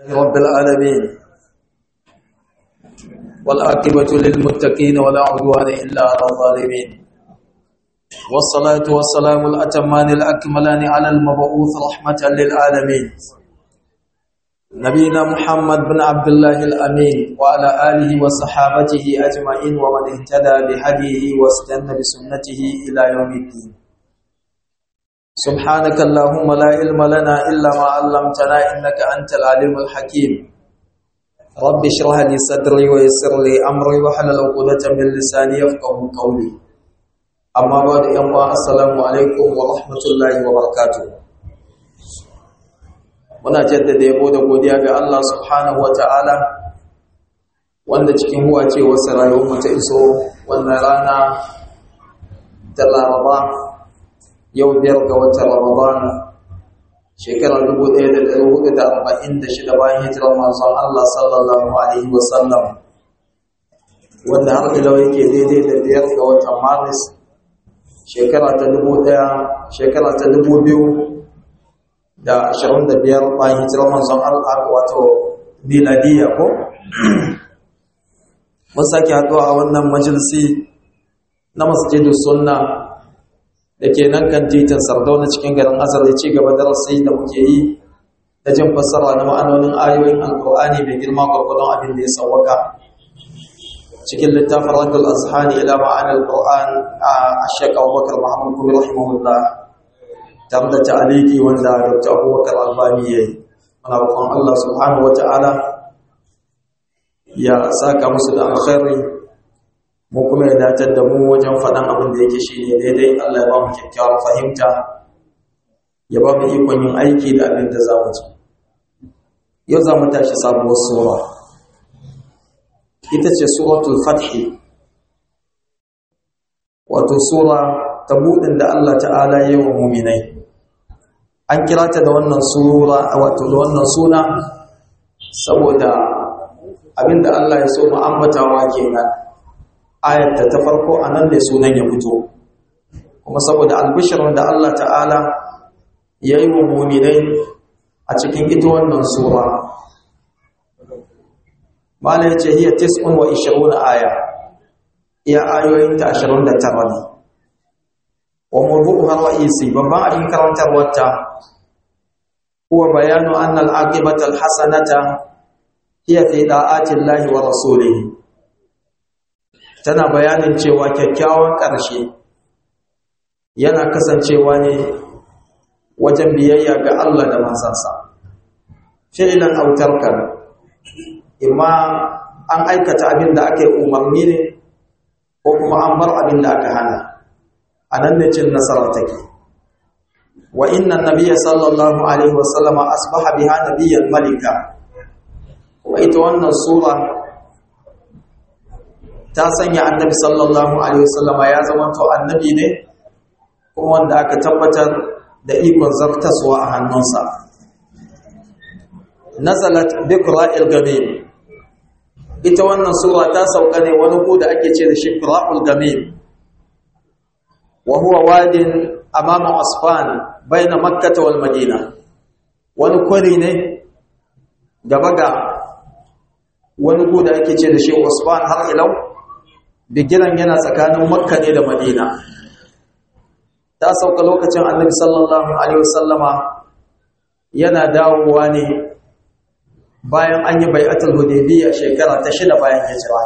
رب العالمين والعاقبة للمتقين ولا عدوان إلا على الظالمين والصلاة والسلام الأتمان الأكملان على المبعوث رحمة للعالمين نبينا محمد بن عبد الله الأمين وعلى آله وصحابته أجمعين ومن اهتدى بهديه واستنى بسنته إلى يوم الدين سبحانك اللهم لا علم لنا إلا ما علمتنا إنك أنت العليم الحكيم رب اشرح لي صدري ويسر لي أمري واحلل عقدة من لساني يفقهوا قولي أما بعد السلام عليكم ورحمة الله وبركاته muna jaddada yabo da godiya ga Allah subhanahu wataala wanda cikin huwa ce wasu rayuwar mu ta iso wannan rana ta Laraba yau biyar ga watan Ramadan shekarar 1446 bayan hijirar manzon Allah sallallahu alaihi wasallam wanda har ila yake daidai da biyar ga watan Maris shekara ta 2025 bayan hijirar manzon Allah wato miladiya ko mun sake haɗuwa a wannan majalisi na Masjidus Sunna da ke nan kan titin Sardauna cikin garin Azar ya ci gaba da darasi da muke yi da jin fassara na ma'anonin ayoyin Alƙur'ani mai girma gwargwadon abin da ya sawwaka cikin littafin Raddul Azhani ila ma'anil Qur'an a Sheikh Abubakar Muhammad Gumi rahimahullah tare da ta'aliki wanda Dr. Abubakar Albani yayi muna roƙon Allah subhanahu wata'ala ya saka musu da alkhairi mu kuma ya datar da mu wajen faɗan abin da yake shi ne daidai Allah ya ba mu kyakkyawar fahimta ya ba mu ikon yin aiki da abin da za mu ci yau za mu tashi sabuwar sura ita ce suratul fathi wato sura ta buɗin da Allah ta'ala ya yi wa muminai an kira ta da wannan sura wato da wannan suna saboda abin da Allah ya so mu ambatawa kenan ayata ta farko anan ne sunan ya fito kuma saboda albishirin da Allah ta'ala yayi wa mu'minai a cikin ita wannan sura mala yace hiya 29 aya iya ayoyin ta 29 ne wa mawdu'uha ra'isi babban abin karantarwar ta huwa bayanu anna al-aqibata al-hasanata hiya fi da'ati Allah wa rasulihi tana bayanin cewa kyakkyawan ƙarshe yana kasancewa ne wajen biyayya ga Allah da manzansa fi'lan aw tarkan imma an aikata abin da aka yi umarni ne ko kuma an bar abin da aka hana anan ne cin nasarar take wa inna an-nabiyya sallallahu alaihi wasallam asbaha biha nabiyyan malika wa ita wannan sura ta sanya annabi sallallahu alaihi wasallam ya zama to annabi ne kuma wanda aka tabbatar da ikon zartaswa a hannunsa nazalat bi qira'il gamim ita wannan sura ta sauka ne wani ku da ake ce da shi qira'ul gamim wa huwa wadin amama asfan baina makkah wal madina wani kwari ne gaba ga wani ku da ake ce da shi asfan har ilau bigiran yana tsakanin makka ne da madina ta sauka lokacin annabi sallallahu alaihi wasallama yana dawowa ne bayan an yi bai'atul hudaybiyya shekara ta 6 bayan hijira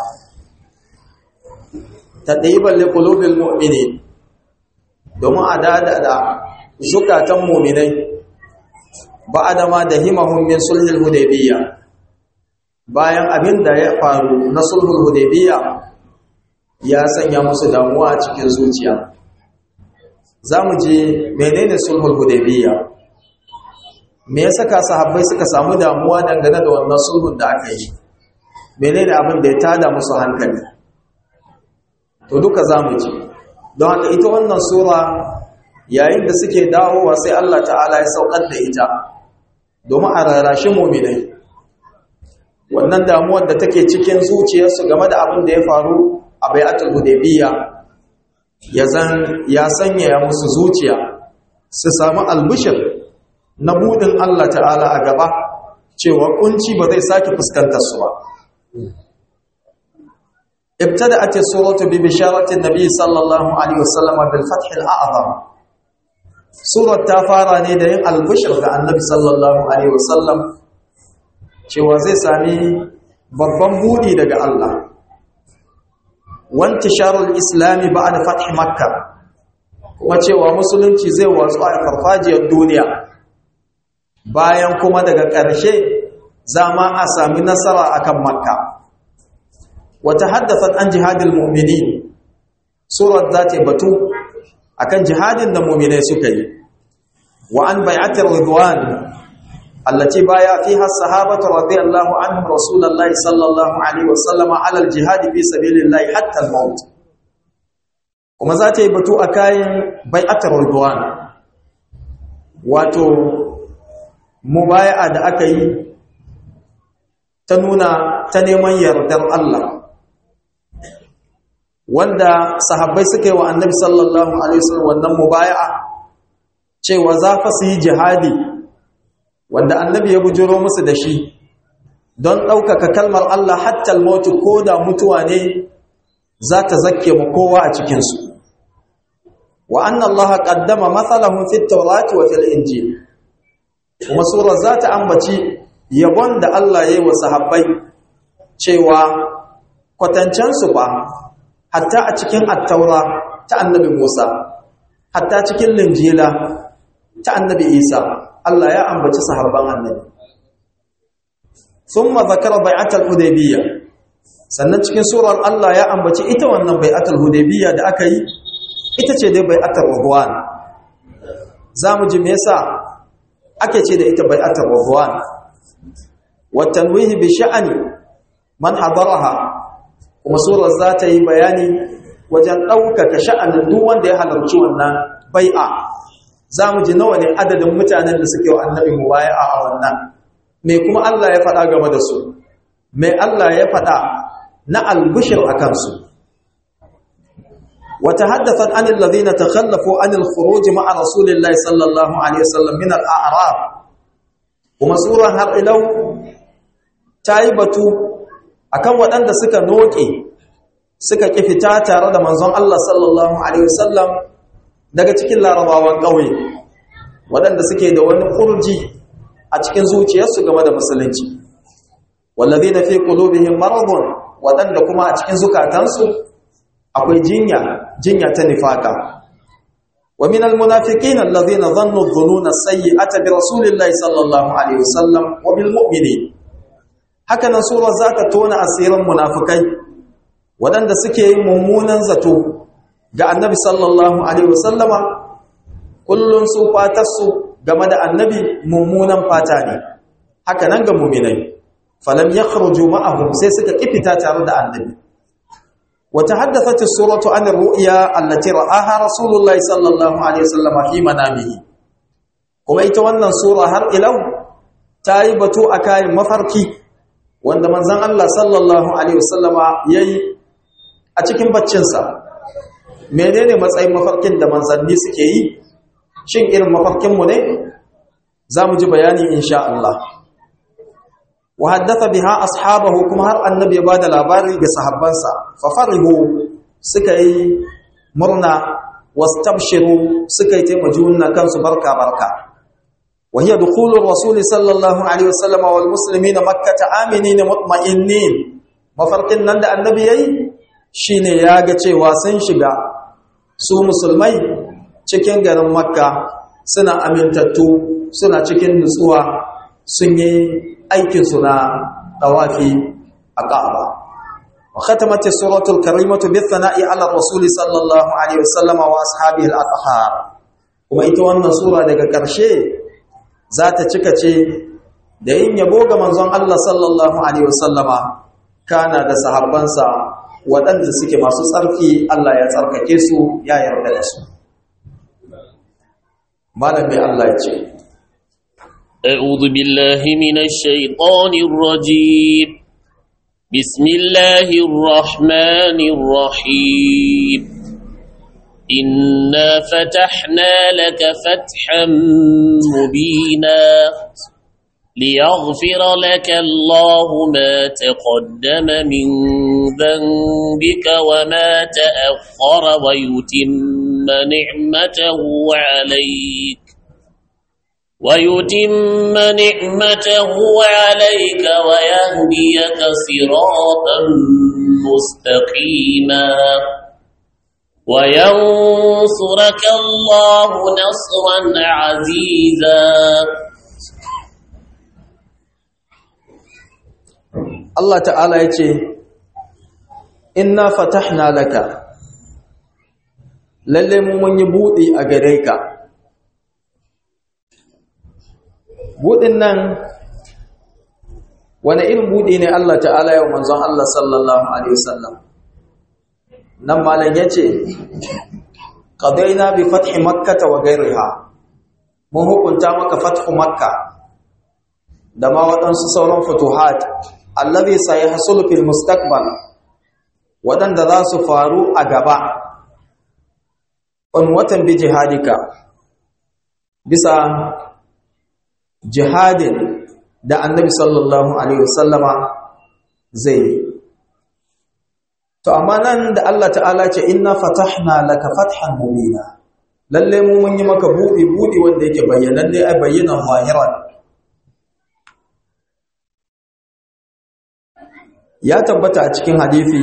tadyiban liqulubil mu'minin domin adada da zukatan mu'minai ba'da ma dahimahum min sulhul hudaybiyya bayan abin da ya faru na sulhul hudaybiyya ya sanya musu damuwa a cikin zuciya za mu je menene sulhul hudaybiyya me ya saka sahabbai suka samu damuwa dangane da wannan sulhun da aka yi menene abin da ya tada musu hankali to duka za mu ji don haka ita wannan sura yayin da suke dawowa sai Allah ta'ala ya saukar da ita domin a rarrashi mu'minai wannan damuwar da take cikin zuciyarsu game da abin da ya faru a bai'atul hudaybiyya ya sanya musu zuciya su samu albishir na budin Allah ta'ala a gaba cewa kunci ba zai sake fuskantar su ba. ابتدأت السورة ببشارة النبي صلى الله عليه وسلم بالفتح الأعظم. سورة تافارة ندين البشر النبي صلى الله عليه وسلم cewa zai sami babban buɗi daga Allah. Wantisharul islami ba'da fath Makka, kuma cewa musulunci zai watsu a farfajiyar duniya bayan kuma daga ƙarshe zama a sami nasara akan Makka. وتحدثت عن جهاد المؤمنين. سورة ذات بتو أكن جهاد المؤمنين سكي. وعن بيعة الرضوان التي بايع فيها الصحابة رضي الله عنهم رسول الله صلى الله عليه وسلم على الجهاد في سبيل الله حتى الموت. وما ذات بتو أكاين بيعة الرضوان واتو مبايعة أكي تنونا تنمي يردر الله wanda sahabbai suka yi wa annabi sallallahu alaihi wasallam wannan mubaya'a cewa za fa su yi jihadi wanda annabi ya bujiro musu da shi don ɗaukaka kalmar Allah hatta al-maut ko da mutuwa ne za ta zakke mu kowa a cikin su wa anna Allah qaddama mathalahum fi at-taurati wa fil injil. kuma sura za ta ambaci yabon da Allah ya yi wa sahabbai cewa kwatancansu ba hatta a cikin attaura ta annabi Musa, hatta cikin linjila ta annabi Isa, Allah ya ambaci sahabban annabi. Thumma zakara bai'atul hudaybiyya, sannan cikin surar Allah ya ambaci ita wannan bai'atul hudaybiyya da aka yi, ita ce dai bai'atul ridwan. Zamu ji me yasa ake ce da ita bai'atul ridwan. Wa tanwihi bi sha'ani man hadaraha, kuma surar za ta yi bayani wajen ɗaukaka sha'anin duk wanda ya halarci wannan bai'a. Za mu ji nawa ne adadin mutanen da suke wa annabi mubaya'a a wannan, me kuma Allah ya faɗa game da su, me Allah ya faɗa na albushir a kansu. Wata haddafat anil ladhina takhallafu anil khuruj ma'a rasulillahi sallallahu alaihi wasallam min al-a'rab. Kuma surar har ilau ta yi batu akan waɗanda suka noke suka ƙi fita tare da manzon Allah sallallahu alaihi wasallam daga cikin larabawan ƙauye, waɗanda suke da wani kurji a cikin zuciyarsu game da musulunci. Wallazina fi qulubihim maradun, waɗanda kuma a cikin zukatansu akwai jinya ta nifaka. Wa minal munafiqina allazina dhannu dhununa sayyi'ata bi rasulillahi sallallahu alaihi wasallam wa bil mu'minin. Haka nan surar za ta tona asirin munafukai waɗanda suke yin mummunan zato ga annabi sallallahu alaihi wasallama, kullum su fatarsu game da annabi mummunan fata ne. Haka nan ga muminai, falam yakhruju ma'ahum, sai suka kifita tare da annabi. Wa tahaddathat as-suratu an ar-ru'ya allati ra'aha rasulullahi sallallahu alaihi wasallama fi manamihi. Kuma ita wannan sura har ilau ta yi batu akan mafarki wanda manzon Allah sallallahu alaihi wasallama yayi a cikin baccinsa. Menene matsayin mafarkin da manzanni suke yi? Shin irin mafarkin mu ne? Zamu ji bayani insha Allah. Wa haddatha biha ashabahu, kuma har annabi ya bada labari ga sahabbansa. Fa farihu, suka yi murna, wastabshiru, suka yi taimajuna kansu barka barka. وهي دخول الرسول صلى الله عليه وسلم والمسلمين مكة آمنين مطمئنين. mafarkin nan da annabi yayi shine ya ga cewa sun shiga su musulmai cikin garin Makka suna amintattu, suna cikin nutsuwa, sun yi aikin su na tawafi a Ka'aba. Wa khatamat as-suratul karimatu bi thana'i 'ala ar-rasul sallallahu alaihi wasallam wa ashabihi al-athhar. Kuma ita wannan sura daga ƙarshe za ta cika ce da yin yabo ga manzon Allah sallallahu alaihi wasallama, kana da sahabbansa waɗanda suke masu tsarki, Allah ya tsarkake su, ya yarda da su. Malami Allah ya ce, A'udhu billahi minash shaitanir rajim. Bismillahir rahmanir rahim. إنا فتحنا لك فتحا مبينا ليغفر لك الله ما تقدم من ذنبك وما تأخر ويتم نعمته عليك ويهديك صراطا مستقيما وينصرك الله نصرا عزيزا. Allah ta'ala ya ce, Inna fatahna laka, lalle mu mun yi buɗi a gare ka. Buɗin nan, wani irin buɗi ne Allah ta'ala yau manzon Allah sallallahu Alaihi wasallam. Nan malam ya ce, Qadaina bi fathi makkata wa gairiha, mun hukunta maka fathu makka da ma waɗansu sauran futuhat. Allazi sayahsulu fil mustaqbal, wadanda za su faru a gaba, watan bi jihadika, bisa jihadin da annabi sallallahu alaihi wasallama zai yi. To amma nan da Allah ta'ala ce inna fatahna laka fathan mubina, lalle mu mun yi maka buɗi wanda yake bayyananne a bayyanan zahiran. Ya tabbata a cikin hadisi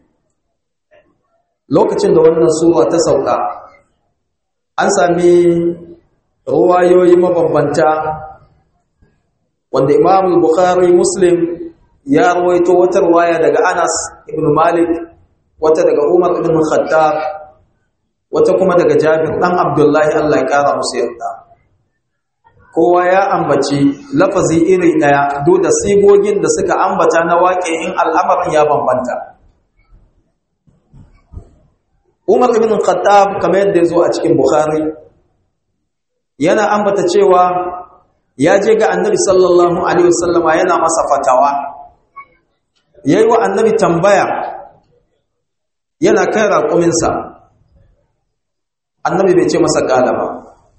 lokacin da wannan sura ta sauka an sami ruwayoyi mabambanta wanda Imam Bukhari Muslim ya rawaito wata ruwaya daga Anas ibn Malik, wata daga Umar ibn Khattab, wata kuma daga Jabir dan Abdullahi Allah ya kara musu yarda. Kowa ya ambaci lafazi iri daya duk da sigogin da suka ambata na waƙe in al'amarin ya bambanta. Umar ibn Khattab kamar yadda yazo a cikin Bukhari yana ambata cewa ya je ga Annabi sallallahu alaihi wasallama yana masa fatawa. Yayi wa Annabi tambaya yana kai raƙuminsa. Annabi bai ce masa ƙala ba.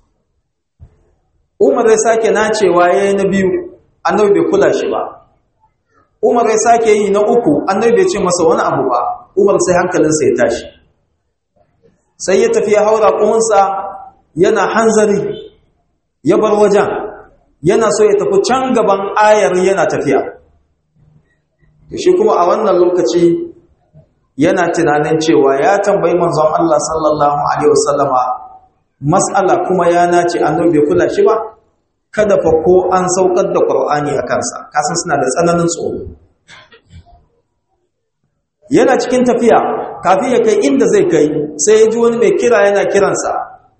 Umar ya sake nacewa yayi na biyu, Annabi bai kula shi ba. Umar ya sake yi na uku, Annabi bai ce masa wani abu ba. Umar sai hankalinsa ya tashi. Sai ya tafi ya haura ƙunsa yana hanzari, ya bar wajen, yana so ya tafi can gaban ayar yana tafiya. Shi kuma a wannan lokaci yana tunanin cewa ya tambayi manzon Allah sallallahu alaihi wasallama mas'ala kuma ya nace Annabi bai kula shi ba, kada fa ko an saukar da Qur'ani a kansa, kasan suna da tsananin tsoro. Yana cikin tafiya kafin ya kai inda zai kai sai ya ji wani mai kira yana kiransa.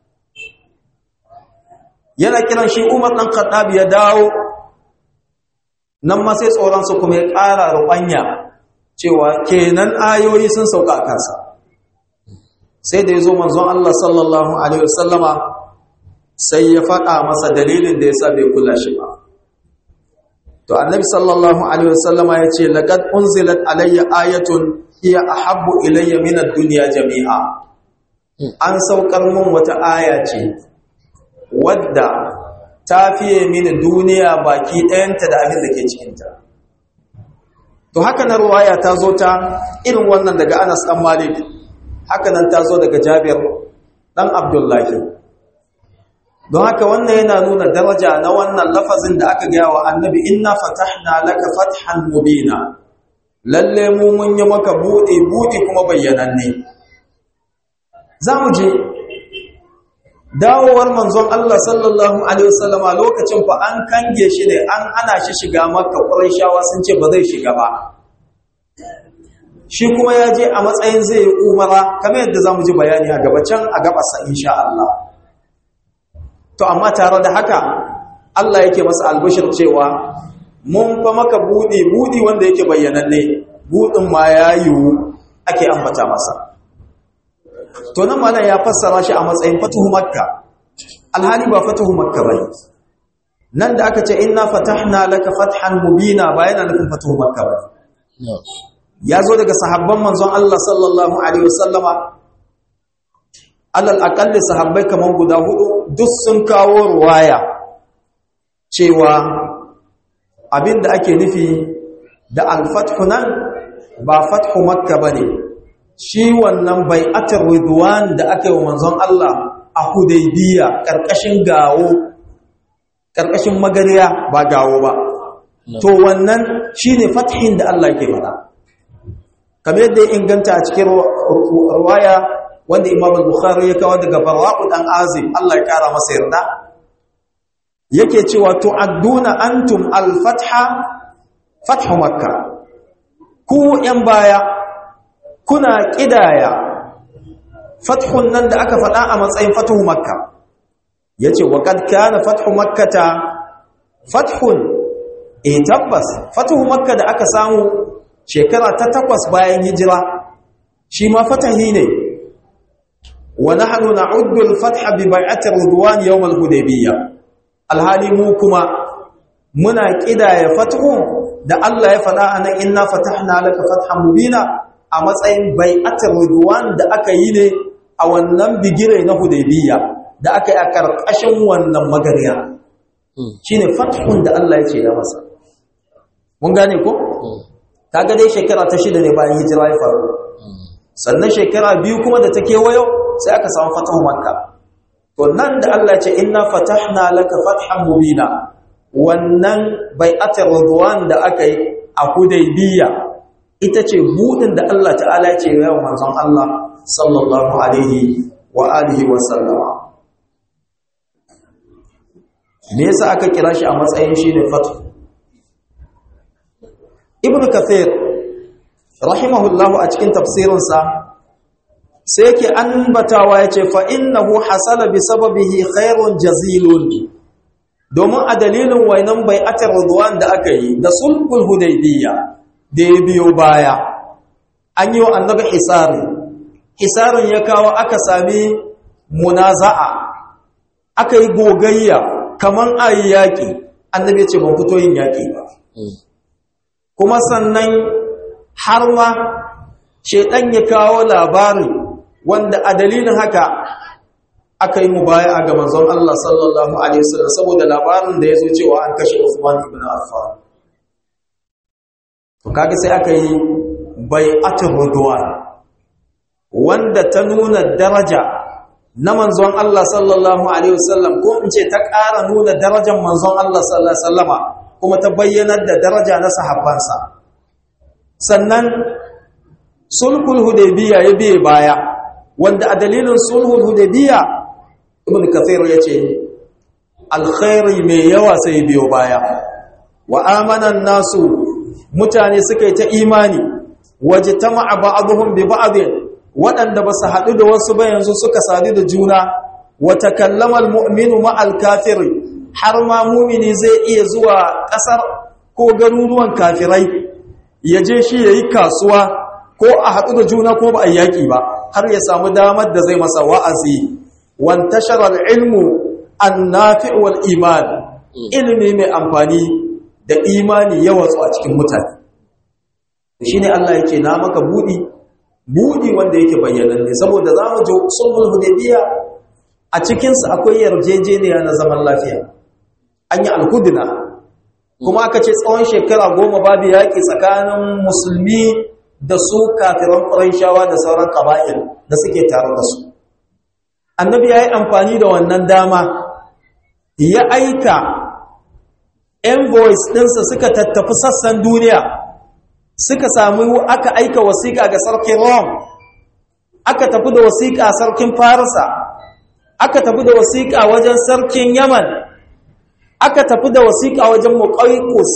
Yana kiran shi Umar dan Khattab ya dawo, nan ma sai tsoronsa kuma ya ƙara ruɓanya cewa kenan ayoyi sun sauka a kansa. Sai da ya zo manzon Allah sallallahu alaihi wasallama sai ya faɗa masa dalilin da yasa bai kula shi ba. To annabi sallallahu alaihi wasallama ya ce laqad unzilat alayya ayatun hiya ahabbu ilayya min ad-dunya jami'a. An saukar mun wata aya ce wadda ta fiye mini duniya baki ɗayanta da abin da ke cikinta. To haka na ruwaya ta zo ta irin wannan daga Anas ɗan Malik, haka nan ta zo daga Jabir ɗan Abdullahi. Don haka wannan yana nuna daraja na wannan lafazin da aka gaya wa annabi inna fatahna laka fathan mubina. Lalle mu mun yi maka buɗe kuma bayyananne. Za mu je dawowar manzon Allah sallallahu alaihi wasallama lokacin fa an kange shi ne, an hana shi shiga Makka. Qurayshawa sun ce ba zai shiga ba. Shi kuma ya je a matsayin zai yi umara, kamar yadda zamu ji bayani a gaba can a gabasa insha Allah. To amma tare da haka Allah yake masa albashir cewa mun fa maka budi wanda yake bayyananne, budin ma ya yiwu ake ambata masa. To nan malam ya fassara shi a matsayin fatuhu Makka, alhali ba fatuhu Makka bane. Nan da aka ce inna fatahna laka fathan mubina ba yana nufin fatuhu Makka bane. Ya zo daga sahabban manzon Allah sallallahu alaihi wasallama, alal aqalli sahabbai kaman guda hudu duk sun kawo ruwaya cewa abinda ake nufi da al-fathu nan ba fathu makka bane, shi wannan bai'atul ridwan da aka yi wa manzon Allah a Hudaybiya karkashin gawo, karkashin magariya ba gawo ba. To wannan shine fathin da Allah yake faɗa, kamar yadda ya inganta a cikin riwaya wanda Imam al-Bukhari ya kawo daga Barra'u dan Azib, Allah ya kara masa yarda, yake cewa tu'adduna antum al-fatha fathu makka, ku yan baya kuna kidaya fathun nan da aka faɗa a matsayin fathu makka. Yace wa kad kana fathu makkata fathun, tabbas fathu makka da aka samu shekara ta 8 bayan hijira shi ma fatahi ne. wa nahnu na'uddu al-fatha bi bai'ati ridwan yawm al-hudaybiyah, alhali mu kuma muna kidaya fathu da Allah ya faɗa anan inna fatahna laka fathan mubina a matsayin bai'ati ridwan da aka yi ne a wannan bigire na Hudaybiyah da aka yi a karkashin wannan magariya, shine fathun da Allah ya ce da masa. Mun gane ko? Kaga dai shekara ta 6 ne bayan hijira ya faru, sannan shekara 2 kuma da ta kewayo sai aka samu fatahu makka. To nan da Allah ya ce inna fatahna laka fathan mubina, wannan bai'atul ridwan da aka yi a Hudaybiyah ita ce budin da Allah ta'ala ya ce wa manzon Allah sallallahu alaihi wa alihi wa sallama. Me yasa aka kira shi a matsayin shi ne fathu? Ibn Kathir rahimahullahu a cikin tafsirinsa sai yake ambatawa yace fa innahu hasala bi sababihi khairun jazilun, domin a dalilin wainan bai'atul ridwan da aka yi da sulhul Hudaybiyah da ya biyo baya, an yi wa annabi hisarin ya kawo aka sami munaza'a, aka yi gogayya kaman ayi yaƙi. Annabi ya ce ban fito yin yaƙi ba, kuma sannan har ma shedan ya kawo labari wanda a dalilin haka aka yi mubaya'a ga manzon Allah sallallahu alaihi wasallam saboda labarin da ya zo cewa an kashe Uthman ibn Affan. To kaga sai aka yi bai'atul ridwan wanda ta nuna daraja na manzon Allah sallallahu alaihi wasallam, ko in ce ta ƙara nuna darajar manzon Allah sallallahu alaihi wasallama, kuma ta bayyanar da daraja na sahabbansa. Sannan sulhul Hudaybiyah ya biye baya, wanda a dalilin sulhul Hudaybiyah Ibn Kathir yace alkhairi mai yawa sai biyo baya. Wa amana nasu, mutane suka yi ta imani, wajtama'a ba'dhum bi ba'dhin, waɗanda ba su haɗu da wasu ba yanzu suka sadu da juna. Wa takallama almu'minu ma'al kafiri, har ma mumini zai iya zuwa ƙasar ko garuruwan kafirai ya je shi yayi kasuwa, ko a haɗu da juna ko ba a yaƙi ba, har ya samu damar da zai masa wa'azi. Wantashara al-ilmu an-nafi' wal iman, ilimi mai amfani da imani ya watsu a cikin mutane. Shine Allah yake na maka budi wanda yake bayyananne, saboda zamu ji sulhul Hudaybiyah a cikin sa akwai yarjejeniya na zaman lafiya. An yi al-hudna, kuma aka ce tsawon shekara 10 babu yaki tsakanin musulmi da su kafiran Qurayshawa da sauran qaba'il da suke tare da su. Annabi yayi amfani da wannan dama ya aika envoys ɗinsa suka tattafi sassan duniya, suka samu aka aika wasiƙa ga sarkin Rome, aka tafi da wasiƙa sarkin Farisa, aka tafi da wasiƙa wajen sarkin Yaman, aka tafi da wasiƙa wajen Muqawqis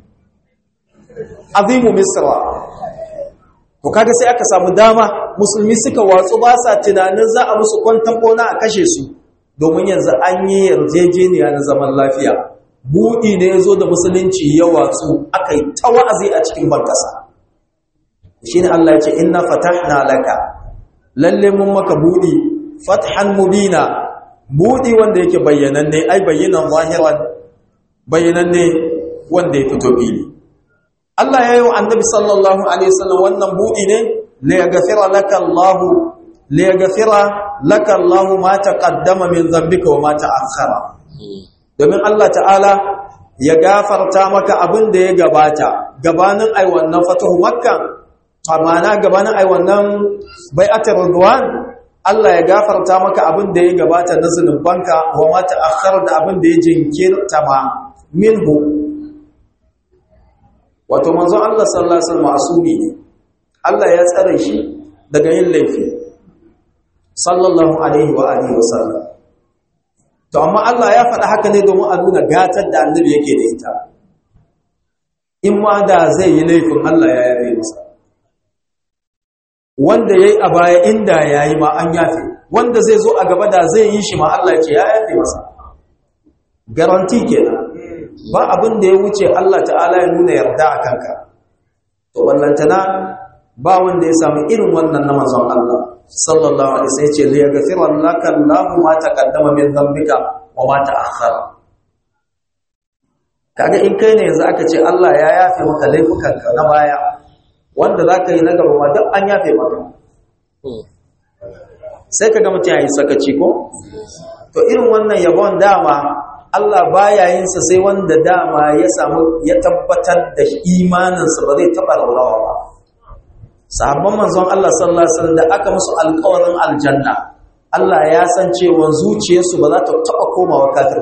azimu Misra. To kaga sai aka samu dama musulmi suka watsu, ba sa tunanin za a musu kwantan bona a kashe su, domin yanzu an yi yarjejeniya na zaman lafiya. Buɗi ne ya zo da musulunci ya watsu, aka yi ta wa'azi a cikin bankasa. Shi ne Allah ya ce, inna fatahna laka, lalle mun maka buɗi, fathan mubina, buɗi wanda yake bayyananne, ai bayyanan zahiran, bayyananne wanda ya fito fili. Allah ya yi wa annabi sallallahu alaihi wasallam wannan buɗi ne, la yaghfira laka Allah ma taqaddama min dhanbika wa ma ta'akhkhara. Domin Allah ta'ala ya gafarta maka abin da ya gabata gabanin ai wannan fatahu makka amana gabanin ai wannan bai'atul ridwan Allah ya gafarta maka abin da ya gabata na zunubanka wa ma ta'akhkhar da abin da ya jinkirta ma minhu wato manzon Allah sallallahu alaihi wasallam asumi ne Allah ya tsare shi daga yin laifi sallallahu alaihi wa alihi wasallam to amma Allah ya faɗa haka ne domin a nuna gatar da annabi yake da ita in ma da zai yi laifin Allah ya yafe masa wanda yayi a baya inda yayi ma an yafe wanda zai zo a gaba da zai yi shi ma Allah ya ce ya yafe masa garanti kenan ba abin da ya wuce Allah ta'ala ya nuna yarda a kanka to wallantana ba wanda ya samu irin wannan na manzon Allah sallallahu alaihi wasallam yace li yaghfira laka Allahu ma taqaddama min dhanbika wa ma ta'akhkhara kaga in kai ne yanzu aka ce Allah ya yafe maka laifukanka na baya wanda zaka yi na gaba ma duk an yafe maka sai kaga mutum yayi sakaci ko to irin wannan yabon dama Allah baya yin sa sai wanda dama ya tabbatar da imaninsa ba zai taba rawawa ba sahabban manzon Allah sallallahu alaihi wasallam da aka musu alƙawarin aljanna Allah ya san cewa zuciyarsu ba za ta taba komawa kafir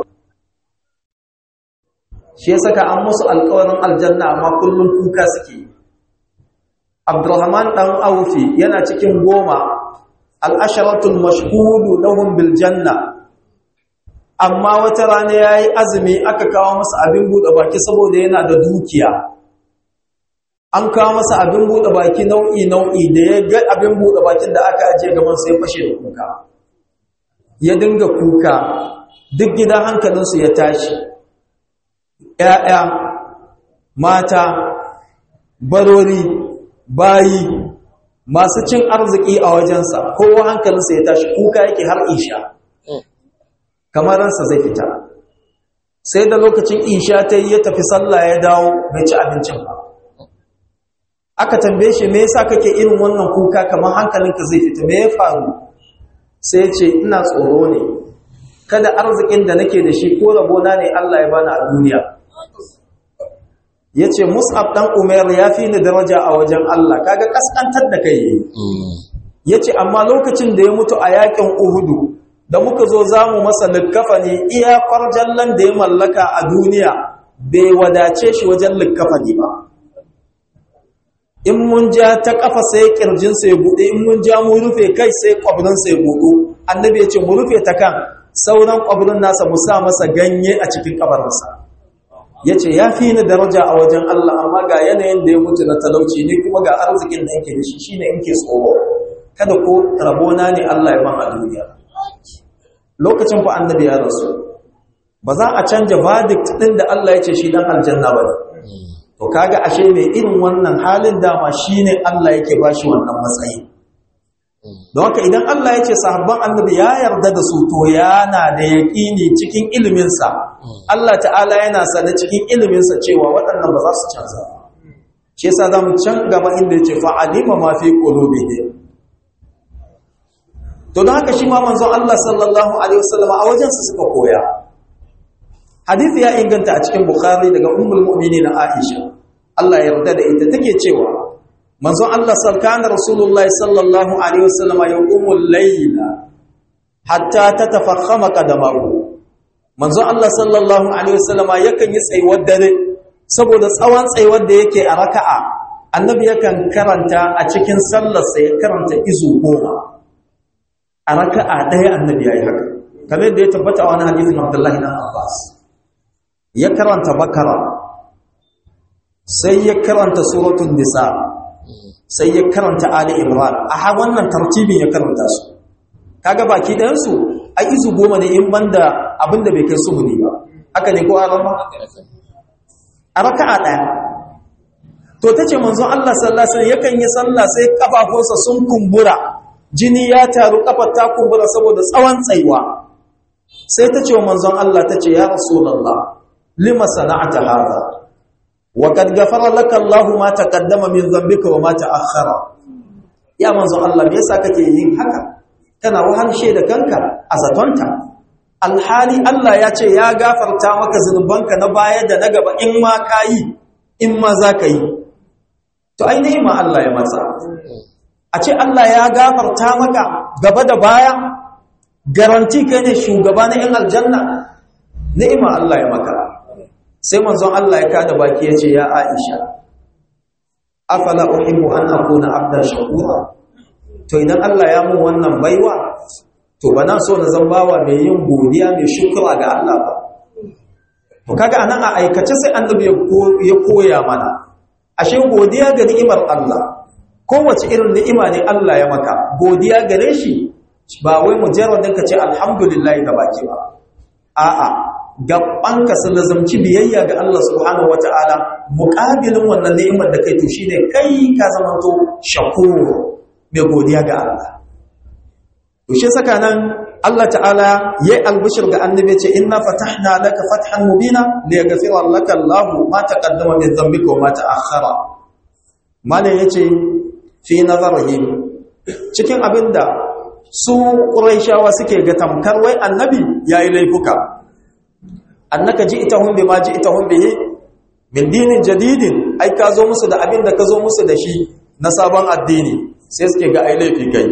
shi yasa ka an musu alƙawarin aljanna amma kullun kuka suke Abdurrahman dan Aufi yana cikin 10 al-asharatul mashhudu lahum bil janna amma wata rana yayi azumi aka kawo masa abin bude baki saboda yana da dukiya an kawo masa abin bude baki nau'i da ya ga abin bude bakin da aka ajiye gaban sai fashe da kuka ya dinga kuka duk gidan hankalinsu ya tashi ƴaƴa mata barori bayi masu cin arziki a wajensa kowa hankalinsa ya tashi kuka yake har isha kamar ransa zai fita sai da lokacin isha ta yi ya tafi sallah ya dawo bai ci abincin ba aka tambaye shi me yasa kake irin wannan kuka kamar hankalinka zai fita me ya faru sai ya ce ina tsoro ne kada arzikin da nake da shi ko rabona ne Allah ya bani a duniya yace Mus'ab dan Umair ya fi ni daraja a wajen Allah kaga kaskantar da kai yace amma lokacin da ya mutu a yakin Uhudu da muka zo zamu masa likkafani iya kwarjallan da ya mallaka a duniya bai wadace shi wajen likkafani ba in mun ja ta kafa sai kirjin sa ya bude in mun ja mu rufe kai sai kwabrin sa ya budu annabi yace mu rufe ta kan sauran kwabrin nasa mu sa masa ganye a cikin kabarinsa yace ya fi ni daraja a wajen Allah amma ga yanayin da ya mutu na talauci ni kuma ga arzikin da yake da shi shine in ke tsoro kada ko rabona ne Allah ya ban a duniya lokacin fa annabi ya rasu ba za a canja verdict din da Allah ya ce shi dan aljanna ba to kaga ashe mai irin wannan halin dama shine Allah yake bashi wannan matsayi don haka idan Allah ya ce sahabban annabi ya yarda da su to yana da yaƙini cikin iliminsa Allah ta'ala yana sane cikin iliminsa cewa waɗannan ba za su canza shi yasa zamu can gaba inda yace fa alima ma fi qulubihim to don haka shi ma manzon Allah sallallahu alaihi wasallam a wajen su suka koya hadisi ya inganta a cikin Bukhari daga ummul mu'minin Aisha Allah ya yarda da ita take cewa manzon Allah salkana rasulullahi sallallahu alaihi wasallam yaqumul layla hatta tatafakhama qadamahu manzon Allah sallallahu alaihi wasallam yakan yi tsayuwar dare saboda tsawon tsayuwar da yake a raka'a annabi yakan karanta a cikin sallar sa ya karanta izu 10 a raka'a daya annabi yayi haka kamar da ya tabbata a wani hadisin Abdullah ibn Abbas ya karanta Bakara sai ya karanta suratul Nisa sai ya karanta Ali Imran a wannan tartibin ya karanta su kaga baki ɗayan su a izu 10 ne in banda abinda bai kai subuni ba haka ne ko a rama a raka'a daya to tace manzon Allah sallallahu alaihi wasallam yakan yi sallah sai kafafunsa sun kumbura jini ya taru kafar ta kumbura saboda tsawon tsayuwa sai tace wa manzon Allah tace ya rasulullah lima sana'ata hadha وقد غفر لك الله ما تقدم من ذنبك وما تأخر ya manzon Allah me yasa kake yin haka kana wahalshe da kanka a zatonta alhali Allah ya ce ya gafarta maka zunubanka na baya da na gaba in ma ka yi in ma za ka yi to ai ni'ima Allah ya masa a ce Allah ya gafarta maka gaba da baya garanti kai ne shugaba na yan aljanna ni'ima Allah ya maka sai manzon Allah ya kada baki ya ce ya Aisha afala uhibbu an akuna abdan shakura to idan Allah ya mun wannan baiwa to bana so na zan bawa mai yin godiya mai shukura ga Allah ba to kaga anan a aikace sai annabi ya koya mana ashe godiya ga ni'imar Allah kowace irin ni'ima ne Allah ya maka godiya gare shi ba wai mujarradin ka ce alhamdulillah da baki ba a'a gabanka sun lazamci biyayya ga Allah subhanahu wataala muqabilin wannan ni'imar da kai to shine kai ka zamanto shakur mai godiya ga Allah to shi saka nan Allah ta'ala yayi albishir ga annabi ce inna fatahna laka fathan mubina liyaghfira laka Allahu ma taqaddama min dhanbika wa ma ta'akhkhara malai yace fi nazarihim cikin abinda su quraishawa suke ga tamkar wai annabi yayi laifuka annaka ji'tahum bima ji'tahum bihi min dinin jadidin ai ka zo musu da abinda ka zo musu da shi na sabon addini sai suke ga ai laifi kai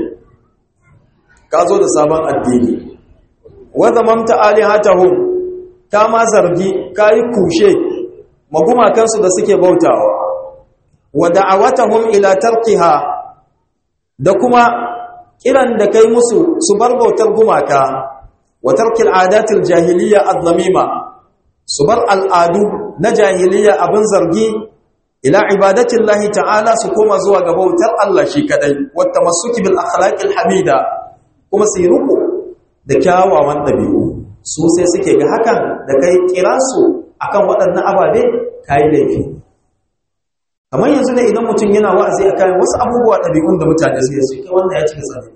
ka zo da sabon addini wadda mamta alihatahum ta ma zargi ka yi kushe magumakansu da suke bautawa wa da'awatahum ila tarkiha da kuma kiran da kai musu su bar bautar gumaka wa tarkil adatil jahiliya adlamima su bar al'adu na jahiliya abin zargi ila ibadatillahi ta'ala su koma zuwa ga bautar Allah shi kadai wa tamassuki bil akhlaqil hamida kuma su yi ruku da kyawawan ɗabi'u su sai suke ga hakan da kai kira su akan waɗannan ababe kayi laifi kamar yanzu ne idan mutum yana wa'azi akan wasu abubuwa ɗabi'un da mutane suke su kai wannan ya cika tsari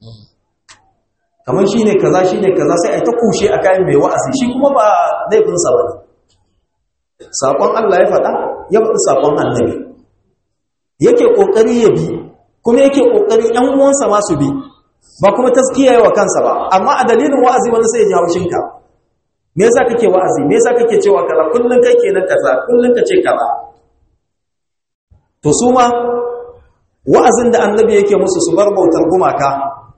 kamar shine kaza sai ai ta kushe akan mai wa'azi shi kuma ba laifinsa ba ne saƙon Allah ya faɗa ya faɗi saƙon annabi yake ƙoƙari ya bi kuma yake ƙoƙari ‘yan uwansa masu bi ba kuma taskiya wa kansa ba amma a dalilin wa'azi wani sai ya ji haushinka me yasa kake wa'azi me yasa kake cewa kaza kullun kai kenan kaza kullun kace kaza to su ma wa'azin da annabi yake musu su bar bautar gumaka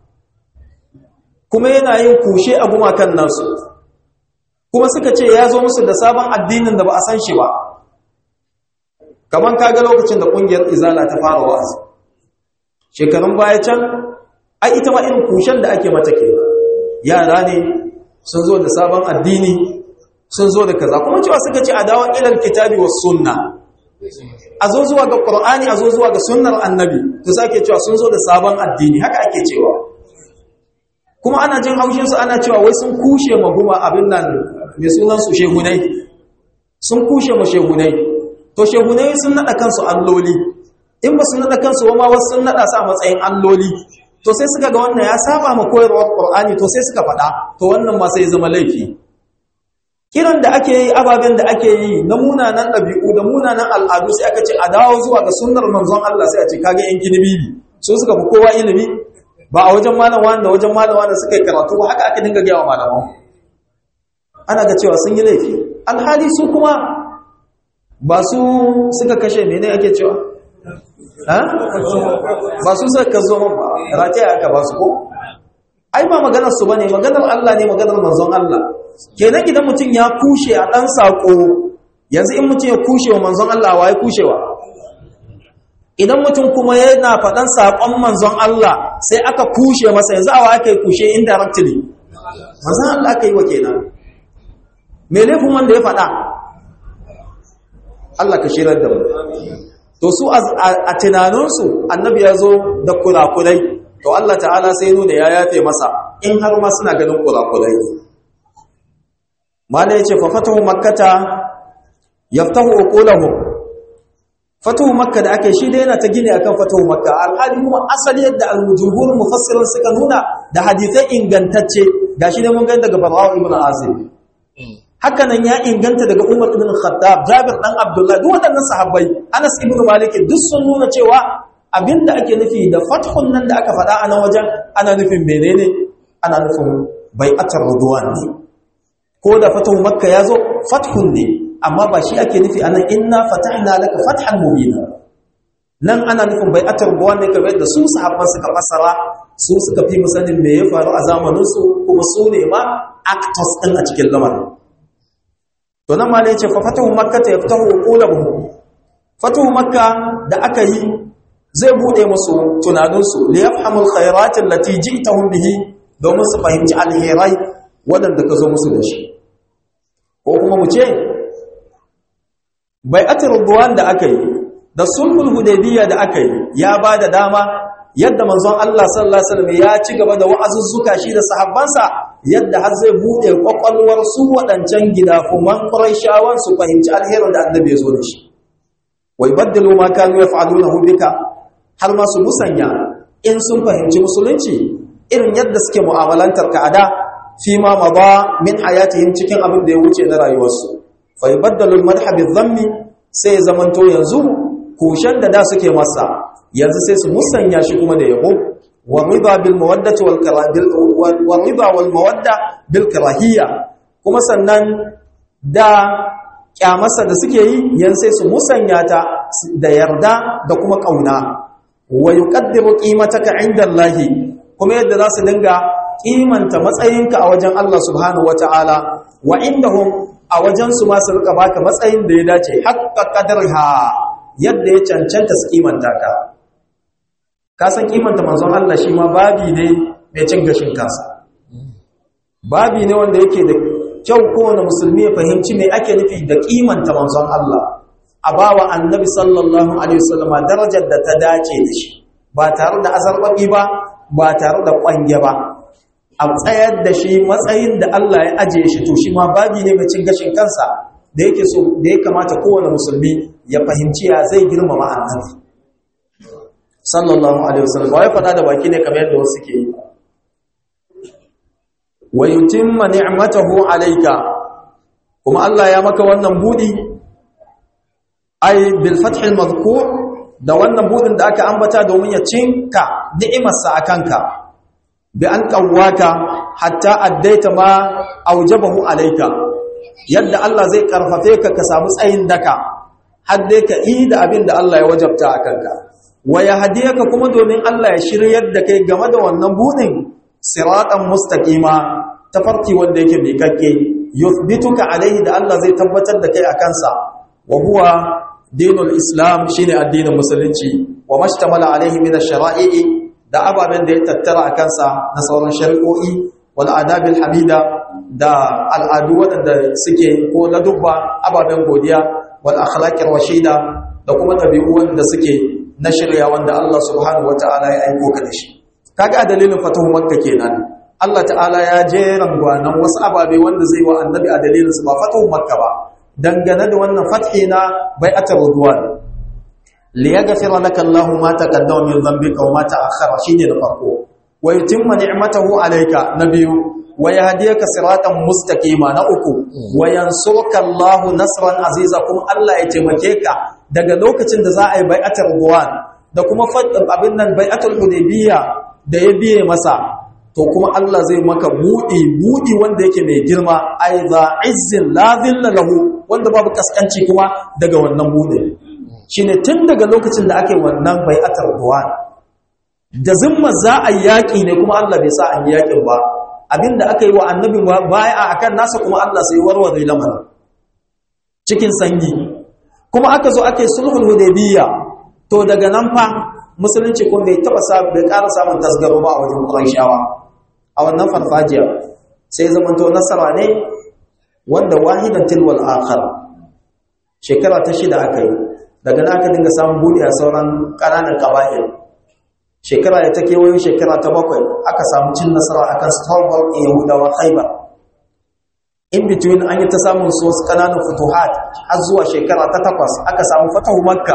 kuma yana yin kushe a gumakan nasu kuma suka ce ya zo musu da sabon addinin da ba a san shi ba kaman kaga lokacin da kungiyar izala ta fara wa'azi shekarun baya can ai ita ma irin kushen da ake mata ke yara ne sun zo da sabon addini sun zo da kaza kuma cewa suka ce a dawo ilal kitabi was sunna a zo zuwa ga qur'ani a zo zuwa ga sunnar annabi to sake cewa sun zo da sabon addini haka ake cewa kuma ana jin haushin su ana cewa wai sun kushe maguma abin nan mai sunan su shehunai sun kushe mu shehunai to shehunai sun nada kansu alloli in ba su nada kansu ba ma wasu sun nada su a matsayin alloli to sai suka ga wannan ya saba ma koyarwar Qur'ani to sai suka faɗa to wannan ma sai zama laifi kiran da ake yi ababen da ake yi na munanan ɗabi'u da munanan al'adu sai aka ce a dawo zuwa ga sunnar manzon Allah sai a ce kage yan ginibibi so suka fi kowa ilimi ba a wajen malam wanda wajen malam wanda suka yi karatu ba haka aka dinga gaya wa malaman ana ga cewa sun yi laifi alhali su kuma ba su suka kashe mene ake cewa ba su suka zo man ba rataya aka ba su ko ai ba maganar su bane maganar Allah ne maganar manzon Allah kenan idan mutum ya kushe a dan sako yanzu in mutum ya kushe wa manzon Allah wai kushewa idan mutum kuma yana fadan sakon manzon Allah sai aka kushe masa yanzu awa aka yi kushe indirectly manzon Allah aka yi wa kenan me laifin wanda ya fada Allah ka shirar da mu to su a tunaninsu annabi ya zo da kurakurai to Allah ta'ala sai nuna ya yafe masa in har ma suna ganin kurakurai mala yace fa fatahu makkata yaftahu uqulahum fatahu makka da ake shi da yana ta gine akan fatahu makka alhali kuma asali yadda al-jumhur mufassirin suka nuna da hadisai ingantacce gashi ne mun ga daga Barra ibn Azib haka nan ya inganta daga Umar ibn Khattab Jabir dan Abdullah duk waɗannan sahabbai Anas ibn Malik duk sun nuna cewa abinda ake nufi da fathun nan da aka faɗa a nan wajen ana nufin menene ana nufin bai'atar ridwan ne ko da fatahu makka yazo fathun ne amma ba shi ake nufi anan inna fatahna laka fathan mubina nan ana nufin bai'atar ridwan ne kamar da su sahabban suka fasara su suka fi musanin me ya faru a zamanin su kuma su ne ma actors din a cikin lamarin to nan ma ne yace fa fatahu makka ta yaftahu qulubum fatahu makka da aka yi zai bude musu tunaninsu li yafhamul khairat allati ji'tahum bihi domin su fahimci alherai wadanda ka zo musu da shi ko kuma mu ce bai'atul ridwan da aka yi da sulhul hudaybiyya da aka yi ya bada dama yadda manzon Allah sallallahu alaihi wasallam ya ci gaba da wa'azuzzuka shi da sahabbansa yadda har zai bude kwakwalwar su wadancan gidafuman quraishawan su fahimci alherin da annabi ya zo da shi wa yubaddilu ma kanu yaf'alunahu bika har ma su musanya in sun fahimci musulunci irin yadda suke mu'amalantar ka ada fi ma mada min hayatihim cikin abin da ya wuce na rayuwarsu fa yubaddalu al-madha bi-dhammi sai zamanto yanzu kushen da da suke masa yanzu sai su musanya shi kuma da yabo wa ridha bil mawaddati wal karahiyya wa ridha wal mawadda bil karahiyya kuma sannan da kyamarsa da suke yi yanzu sai su musanya ta da yarda da kuma kauna wa yuqaddiru qimataka 'inda Allah kuma yadda za su dinga kimanta matsayinka a wajen Allah subhanahu wataala wa indahum a wajen su ma su rika baka matsayin da ya dace haqqa qadriha yadda ya cancanta su kimanta ka san kimanta manzon Allah shi ma babi ne mai cin gashin kansa babi ne wanda yake da kyau kowane musulmi ya fahimci me ake nufi da kimanta manzon Allah a bawa annabi sallallahu alaihi wasallama darajar da ta dace da shi ba tare da azarbabi ba tare da kwange ba a tsayar da shi matsayin da Allah ya ajiye shi to shi ma babi ne mai cin gashin kansa da yake so da ya kamata kowane musulmi ya fahimci ya zai girmama annabi sallallahu alaihi wasallam wai fada da baki ne kamar yadda wasu ke yi wa yutimma ni'matahu alayka kuma Allah ya maka wannan budi ai bil fath al madhkur da wannan budin da aka ambata domin ya cinka ni'imarsa akanka bi an qawwaka hatta addaita ma aujabahu alayka yadda Allah zai karfafe ka ka samu tsayin daka har dai ka yi da abin da Allah ya wajabta akanka wa yahdiyaka kuma domin Allah ya shiryar da kai game da wannan budin siratan mustaqima tafarki wanda yake miƙaƙe yuthbituka alaihi da Allah zai tabbatar da kai akan sa wa huwa dinul islam shine addinin musulunci wa mashtamala alaihi min ash-shara'i da ababen da ya tattara akan sa na sauran shari'o'i wal adabil hamida da al'adu wadanda suke ko na dubba ababen godiya wal akhlaqir rashida da kuma tabi'u wanda suke na shirya wanda Allah subhanahu wataala ya aiko ka da shi kaga a dalilin fatahu makka kenan Allah ta'ala ya jeran gwanan wasu ababe wanda zai wa annabi a dalilin su ba fatahu makka ba dangane da wannan fathi na bai'atul ridwan li yaghfira laka Allahu ma taqaddama min dhanbika wa ma ta'akhkhara shine da farko wa yutimma ni'matahu alayka nabiyyu wa yahdiyaka siratan mustaqima na uku wa yansuruka Allahu nasran aziza kuma Allah ya taimake ka daga lokacin da za a yi bai'atul ridwan da kuma abin nan bai'atul hudaybiyya da ya biye masa to kuma Allah zai maka budi wanda yake mai girma aiza izzin la dhilla lahu wanda babu kaskanci kuma daga wannan bude shine tun daga lokacin da ake wannan bai'atul ridwan da zimma za a yaki ne kuma Allah bai sa an yakin ba abinda aka yi wa annabi bai'a akan nasa kuma Allah sai warware lamarin cikin sanyi kuma aka zo ake sulhul hudaybiyya to daga nan fa musulunci kuma bai ƙara samun tasgaro ba a wajen Qurayshawa a wannan farfajiya sai zamanto nasara ne wanda wahidan tilwal akhar shekara ta 6 aka yi daga nan aka dinga samun buɗe a sauran ƙananan ƙaba'il shekara da ta kewayo shekara ta 7 aka samu cin nasara akan Stalwart Yahudawa Khaibar in between an yi ta samun su wasu ƙananan futuhat har zuwa shekara ta 8 aka samu fatahu Makka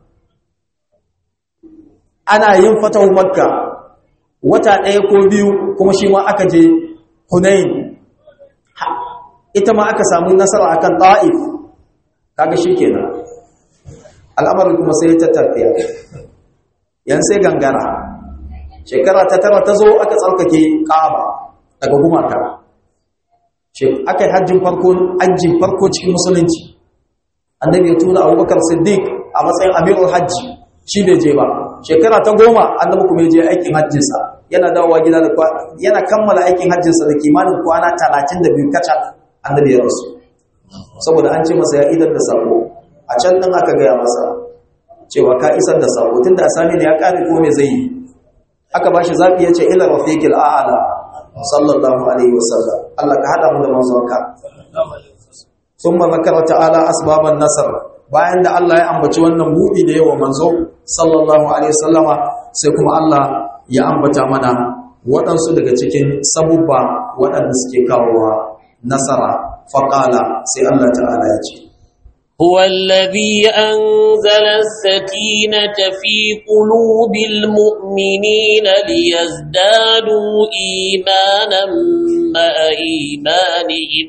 ana yin fatahu Makka wata ɗaya ko biyu kuma shi ma aka je Hunain ita ma aka samu nasara akan Ta'if kaga shikenan al'amarin kuma sai ta tafiya yan sai gangara shekara ta 9 ta zo aka tsarkake Kaaba daga gumaka. Aka yi hajjin farko cikin musulunci, annabi ya tura Abubakar Siddiq a matsayin amirul hajji, shi bai je ba. Shekara ta 10 annabi kuma ya je aikin hajjinsa, yana dawowa gida da yana kammala aikin hajjinsa da kimanin kwana 32 kacal annabi ya rasu, saboda an ce masa ya idar da sako. A can din aka gaya masa cewa ka isar da sako, tunda asami ne ya kare ko me zai yi. Aka bashi zabi ya ce ila rafiqil a'la sallallahu alaihi wasallam, Allah ka hada mu da manzonka. Thumma zakara ta'ala asbaban nasr, bayan da Allah ya ambaci wannan buɗi da yawa manzo sallallahu alaihi wasallama, sai kuma Allah ya ambata mana waɗansu daga cikin sabubba waɗanda suke kawowa nasara. Faqala, sai Allah ta'ala ya ce هو الذي أنزل السكينة في قلوب المؤمنين ليزدادوا إيمانا مع إيمانهم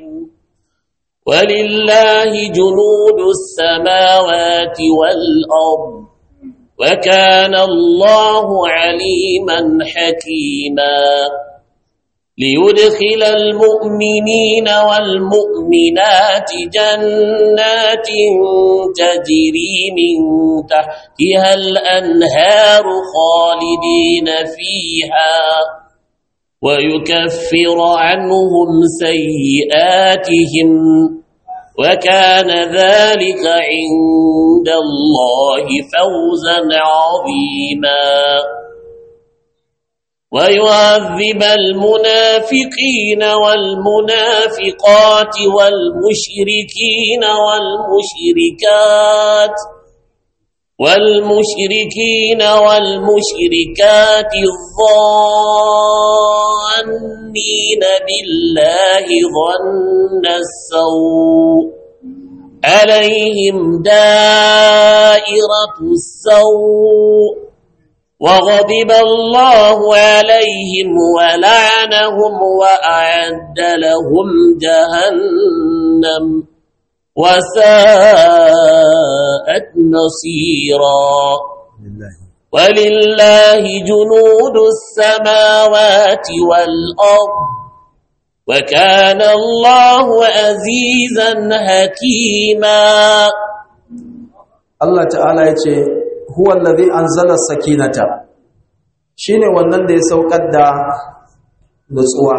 ولله جنود السماوات والأرض وكان الله عليما حكيما ليدخل المؤمنين والمؤمنات جنات تجري من تحتها الأنهار خالدين فيها ويكفر عنهم سيئاتهم وكان ذلك عند الله فوزا عظيما ويعذب المنافقين والمنافقات والمشركين والمشركات الظانين بالله ظن السوء عليهم دائرة السوء وغضب الله عليهم ولعنهم وأعد لهم جهنم وساءت مصيرا ولله جنود السماوات والأرض وكان الله عزيزا حكيما. الله تعالى يقول huwa alladhi anzala sakinata, shine wannan da ya saukar da nutsuwa,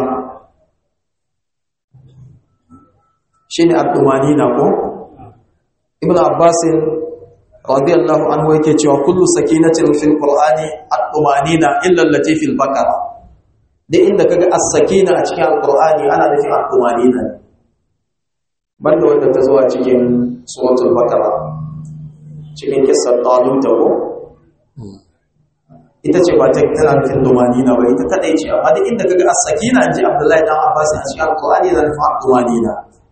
shine at-tumanina ko. Ibn Abbas radiyallahu anhu yake cewa kullu sakinatin fil qur'ani at-tumanina illa allati fil baqara. Da inda kaga as-sakina a cikin al-qur'ani ana nufin at-tumanina, banda wanda ta zo a cikin suratul baqara cikin kissar Talut ko ita ce ba ta tana nufin tumanina ba, ita kadai ce. Amma duk inda kaga as-sakina ji Abdullahi dan Abbas a cikin al-Qur'ani da nufin tumanina.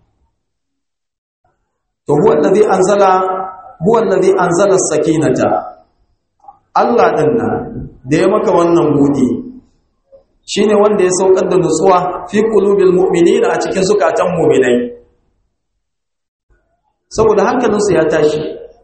To huwa alladhi anzala as-sakinata, Allah din nan da ya maka wannan budi shine wanda ya saukar da nutsuwa fi qulubil mu'minina a cikin zukatan mu'minai, saboda hankalinsu ya tashi.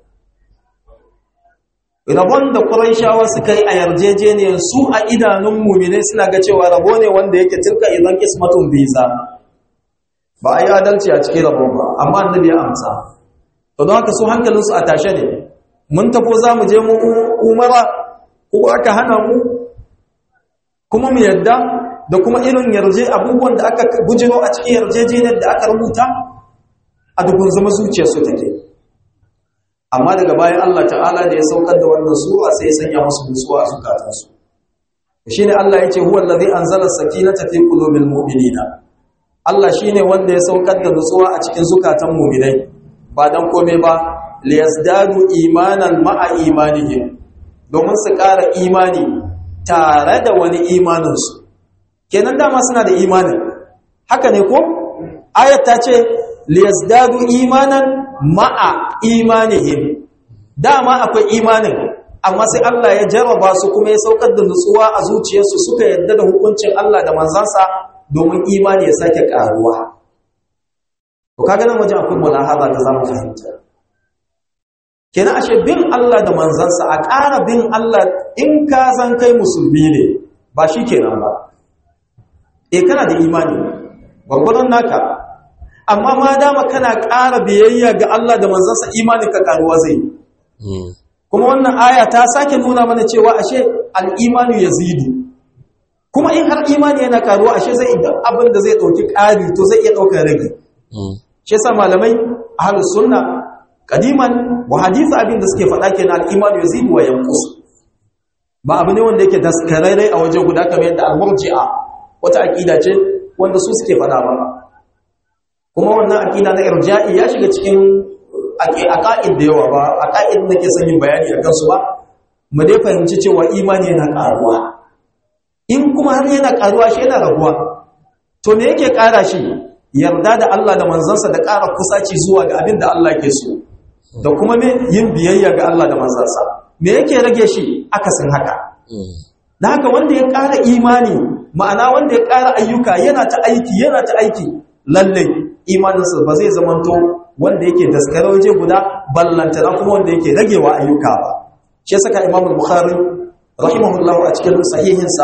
Rabon da Qurayshawa suka yi a yarjejeniyar su a idanun mu'minai suna ga cewa rabo ne wanda yake tilka idan kismatun biza, ba a yi adalci a cikin rabon ba, amma annabi ya amsa. To don haka su hankalinsu a tashe ne, mun tafo za mu je mu umara ko aka hana mu, kuma mu yadda da kuma irin abubuwan da aka bujiro a cikin yarjejeniyar da aka rubuta a dukkan zama zuciyarsu take. Amma daga bayan Allah ta'ala da ya saukar da wannan sura sai ya sanya musu nutsuwa a zukatansu. Shine Allah yake huwa allazi anzala sakinata fi qulubil mu'minina. Allah shine wanda ya saukar da nutsuwa a cikin zukatan mu'minai, ba dan komai ba liyazdadu imanan ma'a imanihim, domin su ƙara imani tare da wani imaninsu. Kenan dama suna da imanin, haka ne ko? Ayat ta ce liyazdadu imanan ma'a imanihim, dama akwai imanin, amma sai Allah ya jarraba su kuma ya saukar da nutsuwa a zuciyarsu, suka yadda da hukuncin Allah da manzansa domin imani ya sake karuwa. To kaga nan wajen akwai mulahaza da zamu fahimta. Kenan ashe bin Allah da manzansa, a ƙara bin Allah in ka san kai musulmi ne, ba shi kenan ba. kana da imani gwargwadon naka, amma ma dama kana ƙara biyayya ga Allah da manzansa imani ka karuwa zai. Kuma wannan aya ta sake nuna mana cewa ashe al'imanu yazidu, kuma in har imani yana karuwa ashe zai idan abin da zai ɗauki ƙari to zai iya ɗaukar rage. Shi yasa malamai ahlus sunna kadiman wa hadith abin da suke faɗa kenan al-imanu yazidu wa yanqus, ba abu ne wanda yake daskararre a waje guda kamar yadda al-murji'a wata aqida ce wanda su suke faɗa ba. Kuma wannan aqida na irja'i ya shiga cikin aqaid da yawa ba aqaid nake son yin bayani akan su ba, mu dai fahimci cewa imani yana karuwa, in kuma har yana karuwa shi yana raguwa. To me yake ƙara shi? Yarda da Allah da manzansa da ƙara kusaci zuwa ga abin da Allah ke so, da kuma me yin biyayya ga Allah da manzansa. Me yake rage shi? Akasin haka. Da haka wanda ya ƙara imani, ma'ana wanda ya ƙara ayyuka yana ta aiki lallai imaninsa ba zai zamanto wanda yake daskare waje guda ballantana kuma wanda yake ragewa ayyuka ba. Shi saka Imam Bukhari rahimahullahu a cikin sahihinsa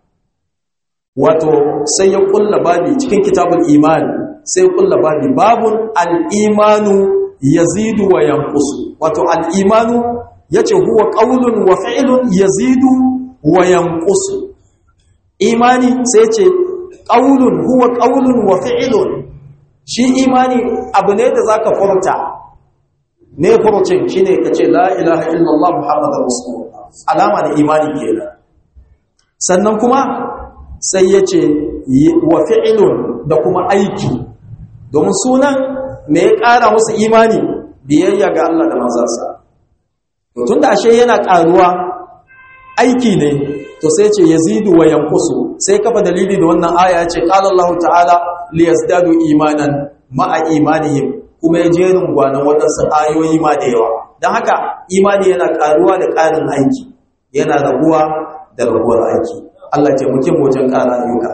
wato sai ya kulla babi cikin kitabul iman, sai ya kulla babi babun al-imanu yazidu wa yanqusu. Wato al-imanu yace huwa qaulun wa fi'lun yazidu wa yanqusu. Imani sai yace qaulun huwa qaulun wa fi'lun. Shi imani abu ne da zaka furta, ne furucin shine kace la ilaha illallah muhammadur rasulullah, alama da imani kenan. Sannan kuma sai ya ce wa fi'ilun da kuma aiki, domin sunan me ya ƙara musu imani biyayya ga Allah da manzansa. Tun da ashe yana ƙaruwa aiki ne, to sai ce yazidu wa yanqusu, sai kafa dalili da wannan aya ce qala Allah ta'ala liyazdadu imanan ma'a imanihim, kuma ya jerin gwanan waɗansu ayoyi ma da yawa. Don haka imani yana ƙaruwa da ƙarin aiki, yana raguwa da raguwar aiki. Allah ce muke wajen ƙara ayyuka.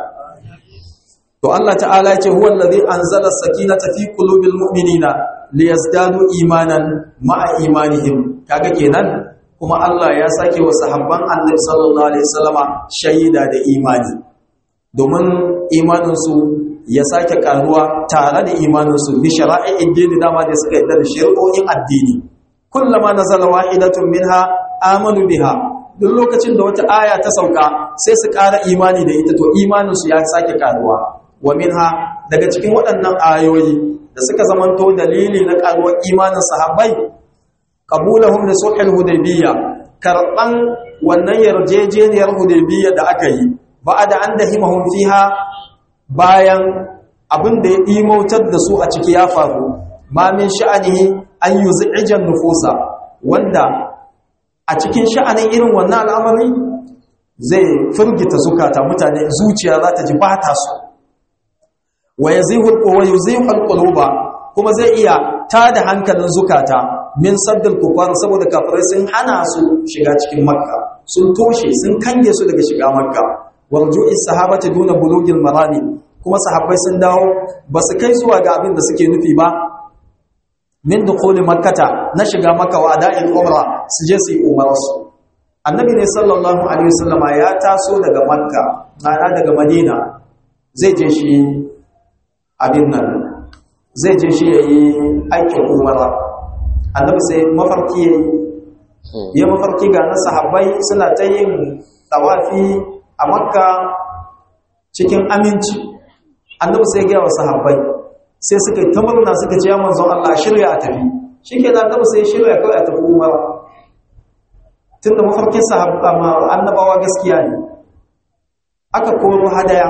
To Allah ta'ala ya ce huwa allazi anzala as-sakinata fi qulubil mu'minina liyazdadu imanan ma'a imanihim. Kaga kenan kuma Allah ya sake wa sahabban Annabi sallallahu alaihi wasallama shaida da imani, domin imanin su ya sake karuwa tare da imanin su bi shara'i'id din dama da suka yadda da shari'o'in addini. Kullama nazala wahidatun minha amanu biha, duk lokacin da wata aya ta sauka sai su ƙara imani da ita, to imaninsu ya sake ƙaruwa. Wa minha, daga cikin waɗannan ayoyi da suka zamanto dalili na ƙaruwar imanin sahabbai, qabulahum li sulhil hudaybiyya, karɓan wannan yarjejeniyar hudaybiyya da aka yi ba'da an dahimahum fiha, bayan abin da ya imautar da su a ciki ya faru, ma min sha'anihi an yuz'ijan nufusa, wanda a cikin sha'anin irin wannan al'amari zai firgita zukata mutane, zuciya za ta ji ba ta so. Wa yazihul quluba, kuma zai iya tada hankalin zukata min saddal kufar, saboda kafirai sun hana su shiga cikin Makka, sun toshe, sun kange su daga shiga Makka. Warju'is sahabati duna bulugil marami, kuma sahabbai sun dawo ba su kai zuwa ga abin da suke nufi ba min dukhuli makkata, na shiga Makka wa ada'il umra, su je su yi umarsu. Annabi ne sallallahu alaihi wasallama ya taso daga Makka, ma'ana daga Madina, zai je shi abin nan, zai je shi yayi aikin umara. Annabi sai mafarki yayi, ya mafarki ga na sahabbai suna ta yin tawafi a Makka cikin aminci. Annabi sai ya ga wa sahabbai, sai suka yi ta murna, suka ce ya manzon Allah shirya a tafi. Shi ke da Annabi sai shirya kawai a tafi umara, tunda mafarkin sahabba ma annabawa gaskiya ne. Aka koro hadaya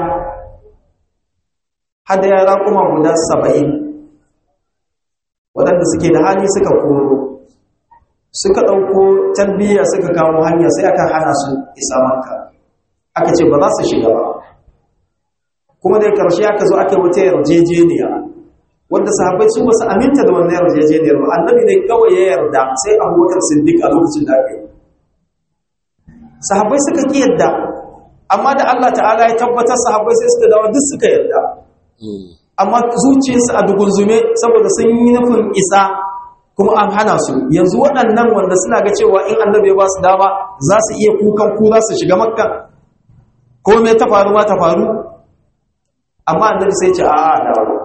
raƙuma guda 70, waɗanda suke da hali suka koro, suka ɗauko talbiya suka kamo hanya, sai aka hana su isa Makka, aka ce ba za su shiga ba. Kuma da ƙarshe aka zo aka wata yarjejeniya wanda sahabbai su basu aminta da wannan yarjejeniyar ba, annabi ne kawai ya yarda, sai Abubakar Siddiq a lokacin da aka yi. Sahabbai suka ki yarda, amma da Allah ta'ala ya tabbatar sahabbai sai suka dawo duk suka yarda. Amma zuciyarsu a dugunzume saboda sun yi nufin isa, kuma an hana su. Yanzu waɗannan wanda suna ga cewa in annabi ya ba su dama za su iya kukan kura su shiga Makka, ko me ta faru ma ta faru, amma annabi sai ce a dawo.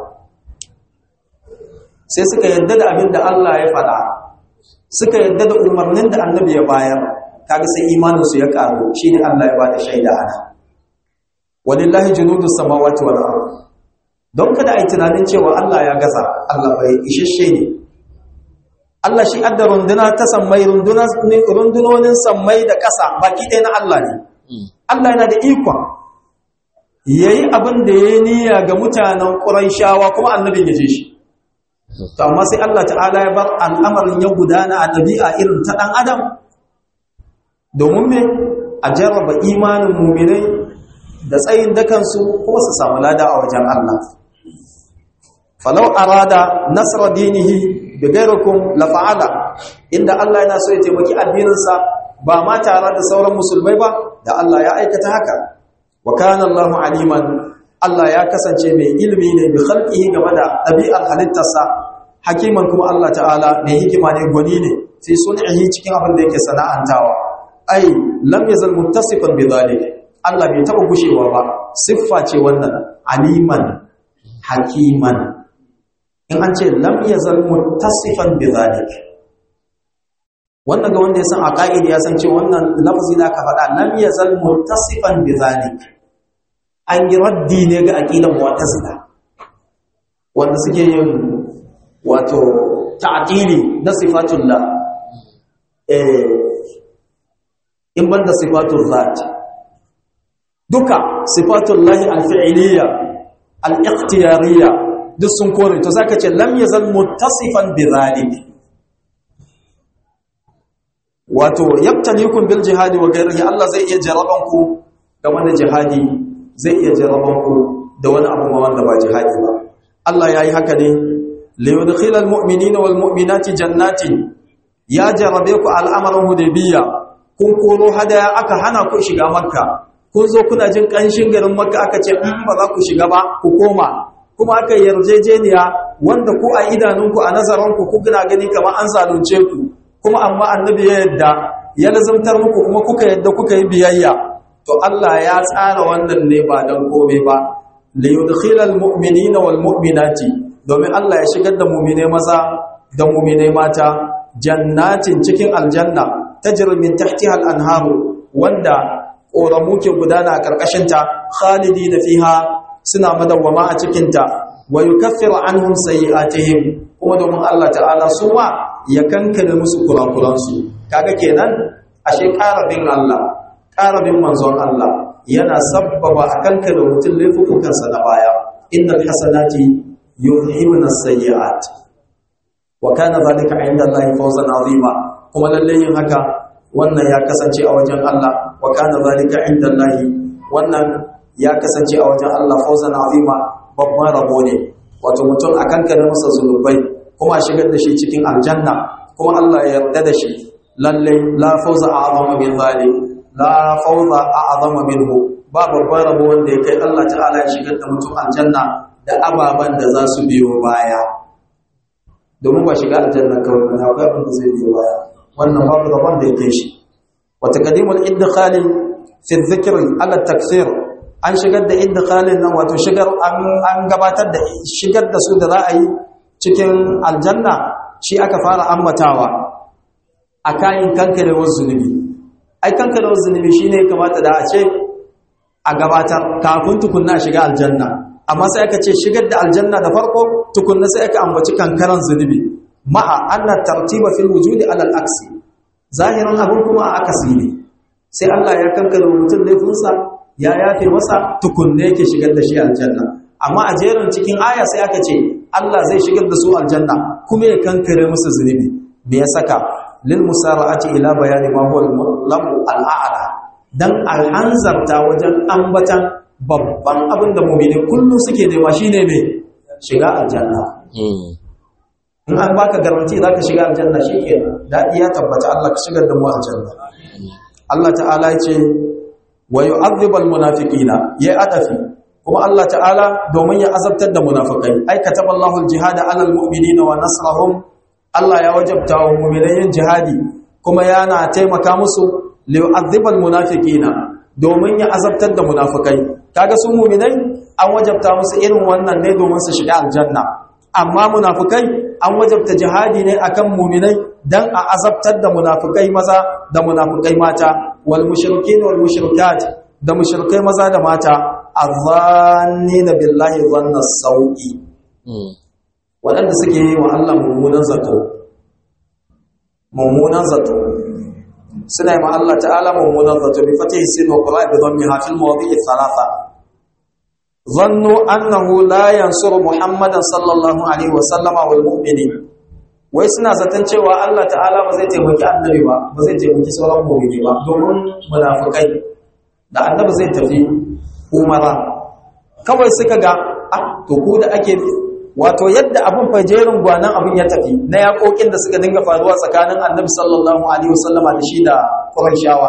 Sai suka yadda da abin da Allah ya faɗa, suka yadda da umarnin da annabi ya bayar, kaga sai imaninsu ya ƙaru, shi ne Allah ya bada shaida ana. Walillahi junudus samawati wal ard. Don kada ai tunanin cewa Allah ya gaza, Allah bai isheshe ne. Allah shi adda runduna ta sammai, rundunonin sammai da ƙasa baki ɗaya na Allah ne. Allah yana da ikon yayi abin da yayi niyya ga mutanen Qurayshawa kuma annabin ya je shi. To amma sai Allah ta'ala ya bar al'amarin ya gudana a ɗabi'a irin ta ɗan adam domin me a jarraba imanin muminai da tsayin dakansu kuma su samu lada a wajen Allah. Falau arada nasra dinihi bi ghayrikum la fa'ala, inda Allah yana so ya taimaki addininsa ba ma tare da sauran musulmai ba da Allah ya aikata haka. Wa kana Allahu aliman, Allah ya kasance mai ilimi ne bi khalqihi game da ɗabi'ar halittarsa, hakiman kuma Allah ta'ala mai hikima ne, gwani ne fi sun'ihi cikin abin da yake sana'antawa. Ai lam yazal muttasifan bi zalik, Allah bai taba gushewa ba, siffa ce wannan, aliman hakiman. In an ce lam yazal muttasifan bi zalik, wannan ga wanda ya san aqaidi ya san cewa wannan lafzi da ka faɗa lam yazal muttasifan bi zalik an yi raddi ne ga aqidan mu'tazila wanda suke yin wato ta'tili na sifatullah in banda sifatul zat, duka sifatullahi al-fi'liyya al-ikhtiyariyya duk sun kore. To zaka ce lam yazal muttasifan bi zalik, wato yabtalikum bil jihadi wa ghayrihi. Allah zai iya jaraban ku game da jihadi, zai iya jaraban ku da wani abu wanda ba jihadi ba. Allah yayi haka ne li yudkhilal mu'minina wal mu'minati jannatin, ya jarabe ku al'amarin Hudaybiyya, kun koro hadaya aka hana ku shiga Makka, kun zo kuna jin kanshin garin Makka aka ce ba za ku shiga ba, ku koma. Kuma aka yarjejeniya wanda ku a idanunku a nazaranku ku kuna gani kamar an zalunce ku, kuma amma annabi ya yadda ya lazumtar muku kuma kuka yadda kuka yi biyayya. To Allah ya tsara wannan ne ba dan komai ba, li yudkhilal mu'minina wal mu'minati, domin Allah ya shigar da mu'mine maza da mu'mine mata jannatin cikin aljanna tajri min tahtiha al-anharu, wanda ƙoramu ke gudana a karkashin ta, khalidina fiha, suna madawwama a cikin ta, wa yukaffiru anhum sayi'atihim, kuma domin Allah ta'ala su ma ya kankare musu kurakuransu. Kaga kenan ashe ƙarabin Allah, ƙarabin manzon Allah yana sabbaba a kankare mutum laifukansa na baya. Innal hasanati yuzhibuna as-sayyi'at wa kana dhalika 'inda Allahi fawzan 'azima, kuma lalle yin haka wannan ya kasance a wajen Allah. Wa kana dhalika 'inda Allahi, wannan ya kasance a wajen Allah fawzan 'azima, babban rabo ne. Wato mutum a kankare masa zunubai kuma a shigar da shi cikin aljanna, kuma Allah ya yarda da shi. Lalle la fawza a'zama min zalik, la fawza a'zama minhu, ba babban rabo wanda ya kai Allah ta'ala ya shigar da mutum aljanna da ababan da za su biyo baya. Domin ba shiga aljanna kawai ba, akwai abin da zai biyo baya, wannan babu rabon da ya kai shi. Wa taqdimul idkhali fi dhikr ala takfir, an shigar da idkhalin nan, wato shigar an gabatar da shigar da su da za a yi cikin aljanna, shi aka fara ambatawa a kayan kankarewar zunubi. Ai kankarewar zunubi shine kamata da a ce a gabatar kafin tukunna shiga aljanna, amma sai aka ce shigar da aljanna da farko tukunna sai aka ambaci kankaran zunubi, ma'a anna tartiba fil wujudi ala al-aksi, zahirin abun kuma a akasi ne. Sai Allah ya kankare mutum laifinsa, ya yafe masa, tukunna yake shigar da shi aljanna. Amma a jerin cikin aya sai aka ce Allah zai shigar da su aljanna kuma ya kankare musu zunubi. Me ya saka? Lil musara'ati ila bayani ma huwa al-lamu al-a'la, dan alhanzarta wajen ambatan babban abin da mu'mini kullu suke nema shine me shiga aljanna. In an baka garanti zaka shiga aljanna shikenan, dadi ya tabbata. Allah ka shigar da mu aljanna. Allah ta'ala ya ce wa yu'adhibul munafiqina, ya adafi kuma Allah ta'ala domin ya azabtar da munafikai. Ai kataballahu al-jihada 'alal mu'minina wa nasrahum, Allah ya wajabta wa mu'minai jihadi kuma yana taimaka musu. Li yu'adhibul munafiqina, domin ya azabtar da munafikai kaga su mu'minai an wajabta musu irin wannan ne domin su shiga aljanna amma munafikai an wajabta jihadi ne akan mu'minai dan a azabtar da munafikai maza da munafikai mata wal mushrikin wal mushrikat da mushrikai maza da mata adhannina billahi dhanna sau'i waɗanda suke yi wa Allah mummunan zato suna yi ma Allah ta'ala mummunan zato bi fatihi sin wa qira'a bi dhammiha fil mawadi'i thalatha dhannu annahu la yansuru muhammadan sallallahu alaihi wa sallama wal mu'minin wai suna zaton cewa Allah ta'ala ba zai taimaki annabi ba zai taimaki sauran mu'mini ba domin munafikai da annabi zai tafi umara kawai suka ga to ku da ake wato yadda abin fajerin gwanan abin ya tafi na yakokin da suka dinga faruwa tsakanin annabi sallallahu alaihi wasallama da shi da qurayshawa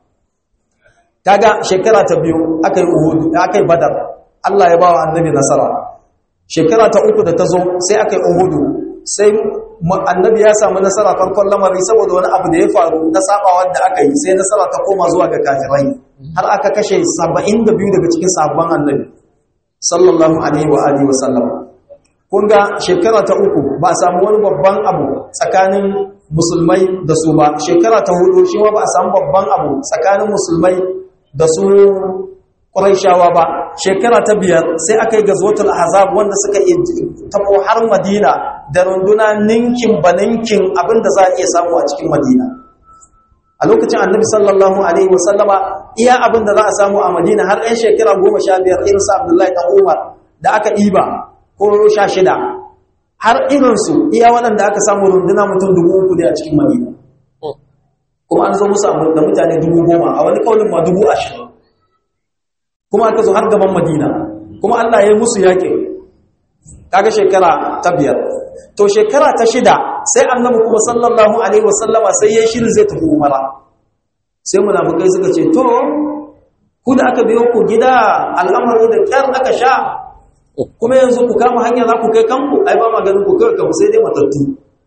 kaga shekara ta biyu akai uhud akai badar Allah ya bawa annabi nasara shekara ta uku da ta zo sai akai uhud sai annabi ya samu nasara farkon lamari saboda wani abu da ya faru na sabawa da aka yi sai nasara ta koma zuwa ga kafirai har aka kashe 72 daga cikin sahabban annabi sallallahu alaihi wa alihi wasallam kun ga shekara ta uku ba a samu wani babban abu tsakanin musulmai da su ba shekara ta hudu shi ma ba a samu babban abu tsakanin musulmai da su quraishawa ba shekara ta biyar sai aka yi gazwatul ahzab wanda suka yi tabo har madina da runduna ninkin baninkin abinda za a iya samu a cikin madina a lokacin annabi sallallahu alaihi wasallama iya abinda za a samu a madina har ɗan shekara 15 irin sa abdullahi dan umar da aka ɗiba ko 16 har irinsu iya waɗanda aka samu runduna mutum 3,000 ne a cikin madina kuma an zo musu da mutane 10,000 a wani kaulin ma 20,000 kuma aka zo har gaban madina kuma Allah ya yi musu yaƙi kaga shekara ta 5 to shekara ta 6 sai annabi kuma sallallahu alaihi wasallama sai ya shirin zai tafi umara sai munafikai suka ce to ku da aka biyo ku gida al'amari da kyar aka sha kuma yanzu ku kama hanya za ku kai kanku ai ba maganin ku kai kanku sai dai matattu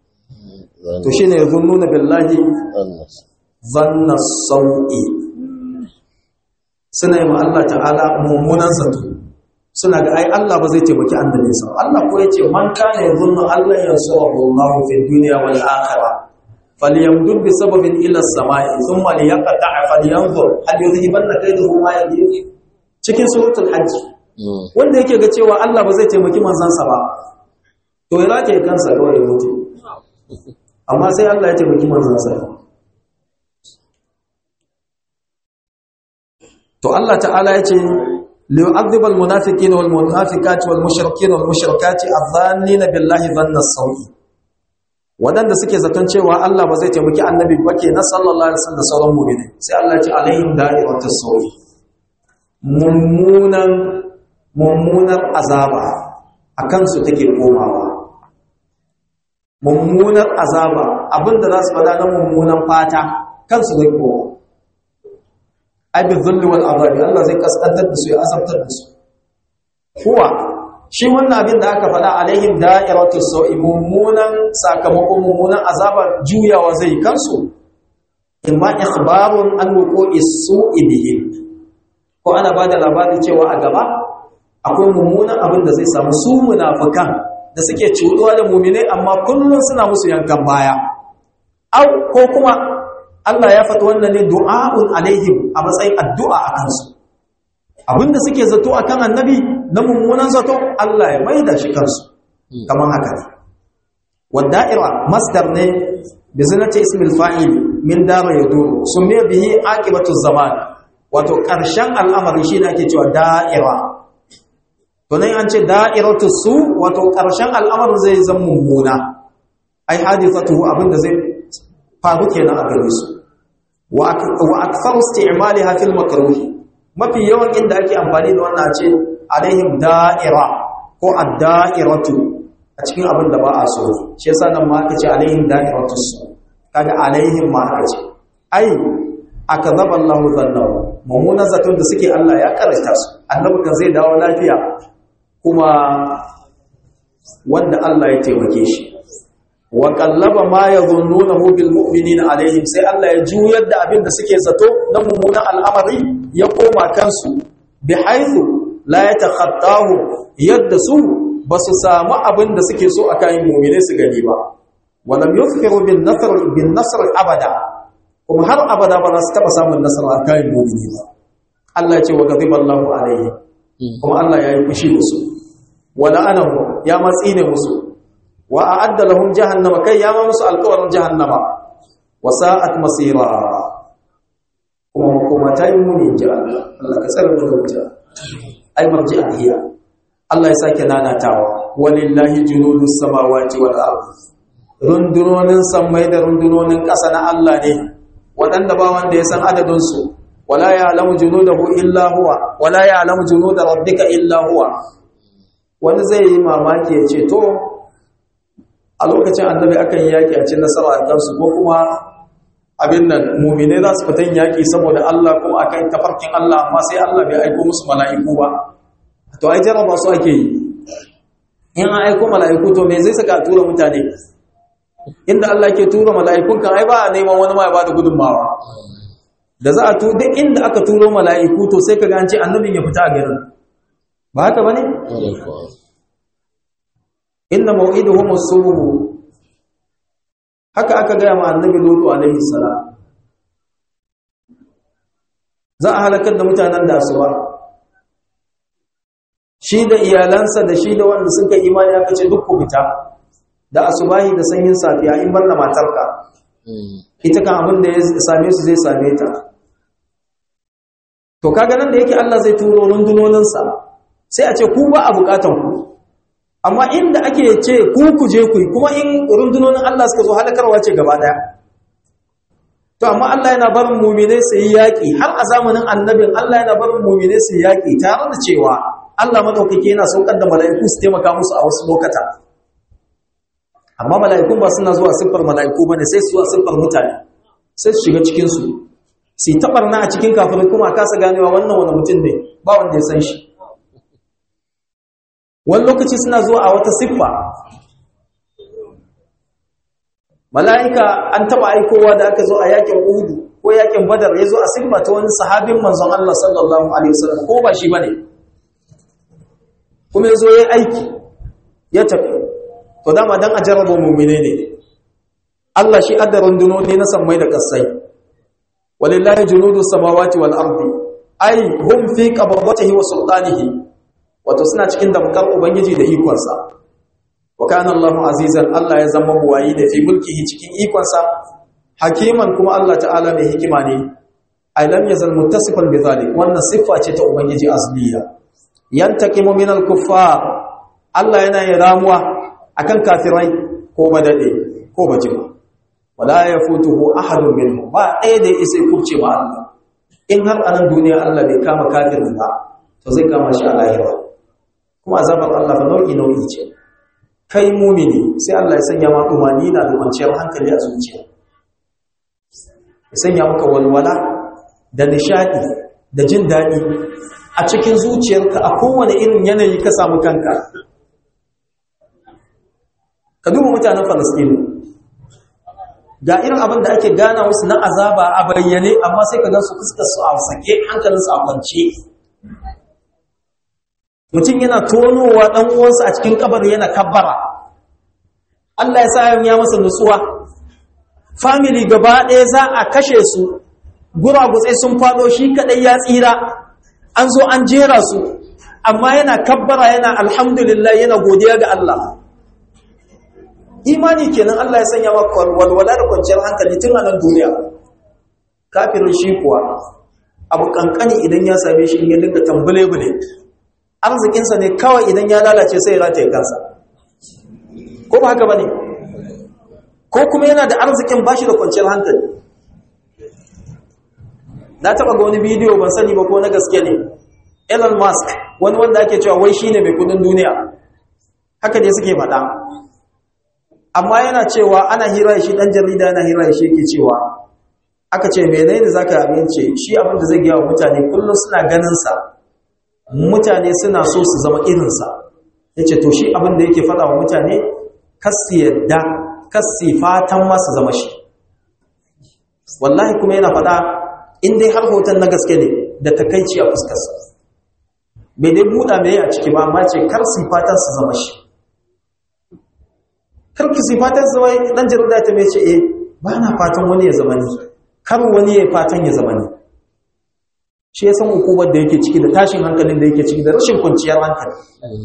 to shine yazunnuna billahi zanna sau'i suna yi ma Allah ta'ala mummunan zato suna ga ai Allah ba zai taimaki annabinsa Allah ko yace man kana yazunnu Allah yansurahu Allahu fi dunya wal akhirah falyamdud bi sababin ila as-sama'i thumma liyaqta'a falyanzur hal yudhibanna kaydahu ma yadhi cikin suratul hajj wanda yake ga cewa Allah ba zai taimaki manzansa ba to ya rake kansa kawai ya mutu amma sai Allah ya taimaki manzansa to Allah ta'ala ya ce liyu'adhib al-munafiqina wal munafiqati wal mushrikina wal mushrikati adh-dhannina billahi dhanna as-sawi wadanda suke zaton cewa Allah ba zai taimaki annabi ba ke na sallallahu alaihi wasallam sauran mu'mini sai Allah ya ce alaihim da'iratus sawi mummunar azaba a kansu take komawa mummunar azaba abinda za su fada na mummunan fata kansu zai koma abin zulli wal azabi Allah zai kaskantar da su ya azabtar da su kuwa shi wannan abin da aka fada alaihim da'iratu sau'i mummunan sakamakon mummunan azabar juyawa zai kansu imma ikhbarun an wuqu'i su'i bihim ko ana bada labarin cewa a gaba akwai mummunan abin da zai samu su munafikan da suke cuduwa da mu'minai amma kullun suna musu yankan baya au ko kuma Allah ya faɗi wannan ne du'a'un alaihim a matsayin addu'a a kansu abinda suke zato akan annabi na mummunan zato Allah ya maida shi kansu kaman haka ne wada'ira masdar ne bi zinati ismil fa'il min dara yaduru sumiya bihi aqibatu zaman wato karshen al'amari shine ake cewa da'ira to nan an ce da'iratu su wato karshen al'amarin zai zama mummuna ai hadithatuhu abinda zai faru kenan a gare su wa akthar isti'malaha fil makruh mafi yawan inda ake amfani da wannan ce alaihim da'ira ko ad-da'iratu a cikin abin da ba a so shi yasa nan ma aka ce alaihim da'iratu kaga alaihim ma aka ce ai akazaba Allahu dhannahu mummunan zaton da suke Allah ya karanta su annabi kan zai dawo lafiya kuma wanda Allah ya taimake shi wa qallaba ma yadhunnunahu bil mu'minina alaihim, sai Allah ya juyar da abin da suke zato na mummunan al'amari ya koma kansu, bi haythu la yatakhattahu, yadda su basu samu abin da suke so akan mu'mine su gani ba. wa lam yuzhiru bin nasr abada, kuma har abada ba za su taba samun nasara akan mu'mini ba. Allah ya ce wa ghadiballahu alaihi, kuma Allah ya yi fushi musu, wa la'anahu, ya matsi ne musu, wa a'adda lahum jahannama, kai ya ma musu alƙawarin jahannama, wa sa'at masira, kuma ta yi muni ji Allah ka tsare mu da wuta, ai marji'a hiya. Allah ya sake nanatawa, walillahi junudus samawati wal ardh, rundunonin sammai da rundunonin ƙasa na Allah ne, waɗanda ba wanda ya san adadin su. wala ya'lamu junudahu illa huwa, wala ya'lamu junuda rabbika illa huwa. Wani zai yi mamaki ya ce to a lokacin annabi akan yaki a cikin nasara a kansu, ko kuma abin nan mu'mine za su fitan yaki saboda Allah ko akan tafarkin Allah, amma sai Allah bai aiko musu mala'iku ba. To ai jarraba su ake yi. In an aiko mala'iku to me zai saka tura mutane? Inda Allah ke tura mala'ikun kan ai ba a neman wani ma ya bada gudunmawa. Da za a duk inda aka turo mala'iku to sai kaga an ce annabin ya fita a garin. Ba haka bane? Inna maw'iduhum as-subh. Haka aka ga ma annabi Lutu alaihi salam. Za a halakar da mutanen da asuba. Shi da iyalansa da shi da wanda sun kai imani aka ce duk ku fita. Da asubahi da sanyin safiya in bar da matarka. Ita kan abin da ya same su zai same ta. To kaga nan da yake Allah zai turo rundunoninsa, sai a ce ku ba a bukatan ku. Amma inda ake ce ku je ku, kuma in rundunonin Allah suka zo halakarwa ce gaba daya. To amma Allah yana barin mu'mine su yi yaki, har a zamanin annabin Allah yana barin mu'mine su yi yaki, tare da cewa Allah madaukake yana saukar da mala'iku su taimaka musu a wasu lokata. Amma mala'ikun ba suna zuwa siffar mala'iku bane, sai su zuwa siffar mutane, sai su shiga cikin su. Sai tabarna a cikin kafirai, kuma a kasa ganewa wannan wani mutum ne, ba wanda ya san shi. Wani lokaci suna zuwa a wata siffa. Mala'ika an taba aikowa da aka zo a yakin Uhud ko yakin Badar, ya zo a siffa ta wani sahabin manzon Allah sallallahu alaihi wasallam, ko ba shi bane. Kuma ya zo ya aiki, ya tafi. To dama dan a jarraba mu'mine ne. Allah shi adda rundunoni na sammai da kasai. Walillahi junudus samawati wal ardi, ay hum fi qabdatihi wa sultanihi. Wato suna cikin damkar ubangiji da ikonsa. Wa kana Allahu azizan, Allah ya zama buwayi da fi mulkihi cikin ikonsa, hakiman kuma Allah ta'ala mai hikima ne. Ay lam yazal muttasifan bi zalik, wannan siffa ce ta ubangiji asliya. Yantaqimu minal kuffar, Allah yana yin ramuwa akan kafirai, ko badade ko bajima. Wala yafutuhu ahadun minhum, ba ɗaya da isa kurce ba Allah. In har anan duniya Allah bai kama kafirin ba, to zai kama shi a lahira. Kuma azabar Allah fa nau'i ce. Kai mumini sai Allah ya sanya maka na da kwanciyar hankali a zuciya. Ya sanya maka walwala da nishadi da jin daɗi a cikin zuciyarka a kowane irin yanayi ka samu kanka. Ka duba mutanen Falastinu, ga irin abin da ake gana wasu na azaba a bayyane, amma sai ka gan su fuskar su a sake, hankalinsu a kwance. Mutum yana tonowa ɗan uwansa a cikin kabari yana kabbara. Allah ya sa ya masa nutsuwa. Family gaba ɗaya za a kashe su, guragutsai sun faɗo, shi kaɗai ya tsira. An zo an jera su, amma yana kabbara, yana alhamdulillah, yana godiya ga Allah. Imani kenan Allah ya sanya maka walwala da kwanciyar hankali tun a nan duniya. Kafirin shi kuwa abu kankani idan ya same shi in ya dinga tambule-bule, arzikinsa ne kawai idan ya lalace sai ya rataye kansa. Ko ba haka bane? Ko kuma yana da arzikin bashi da kwanciyar hankali. Na taba ga wani bidiyo, ban sani ba ko na gaske ne. Elon Musk, wani wanda ake cewa wai shine mai kudin duniya, haka dai suke faɗa. Amma yana cewa ana hira shi, dan jarida yana hira shi, yake cewa aka ce menene zaka amince shi, abin da zai ga mutane kullum suna ganin sa, mutane suna so su zama irin sa. Yace to shi abin da yake faɗa wa mutane, kas yadda kasifatan masu zama shi wallahi kuma yana faɗa in dai har hoton na gaske ne da takaici a fuskarsa bai dai buɗa mai a ciki ba amma ce kar sifatan su zama shi kar ki sifatan su zama dan jarida ta mai ce ba na fatan wani ya zama ni kar wani ya fatan ya zama ni shi ya san hukumar da yake ciki da tashin hankalin da yake ciki da rashin kwanciyar hankali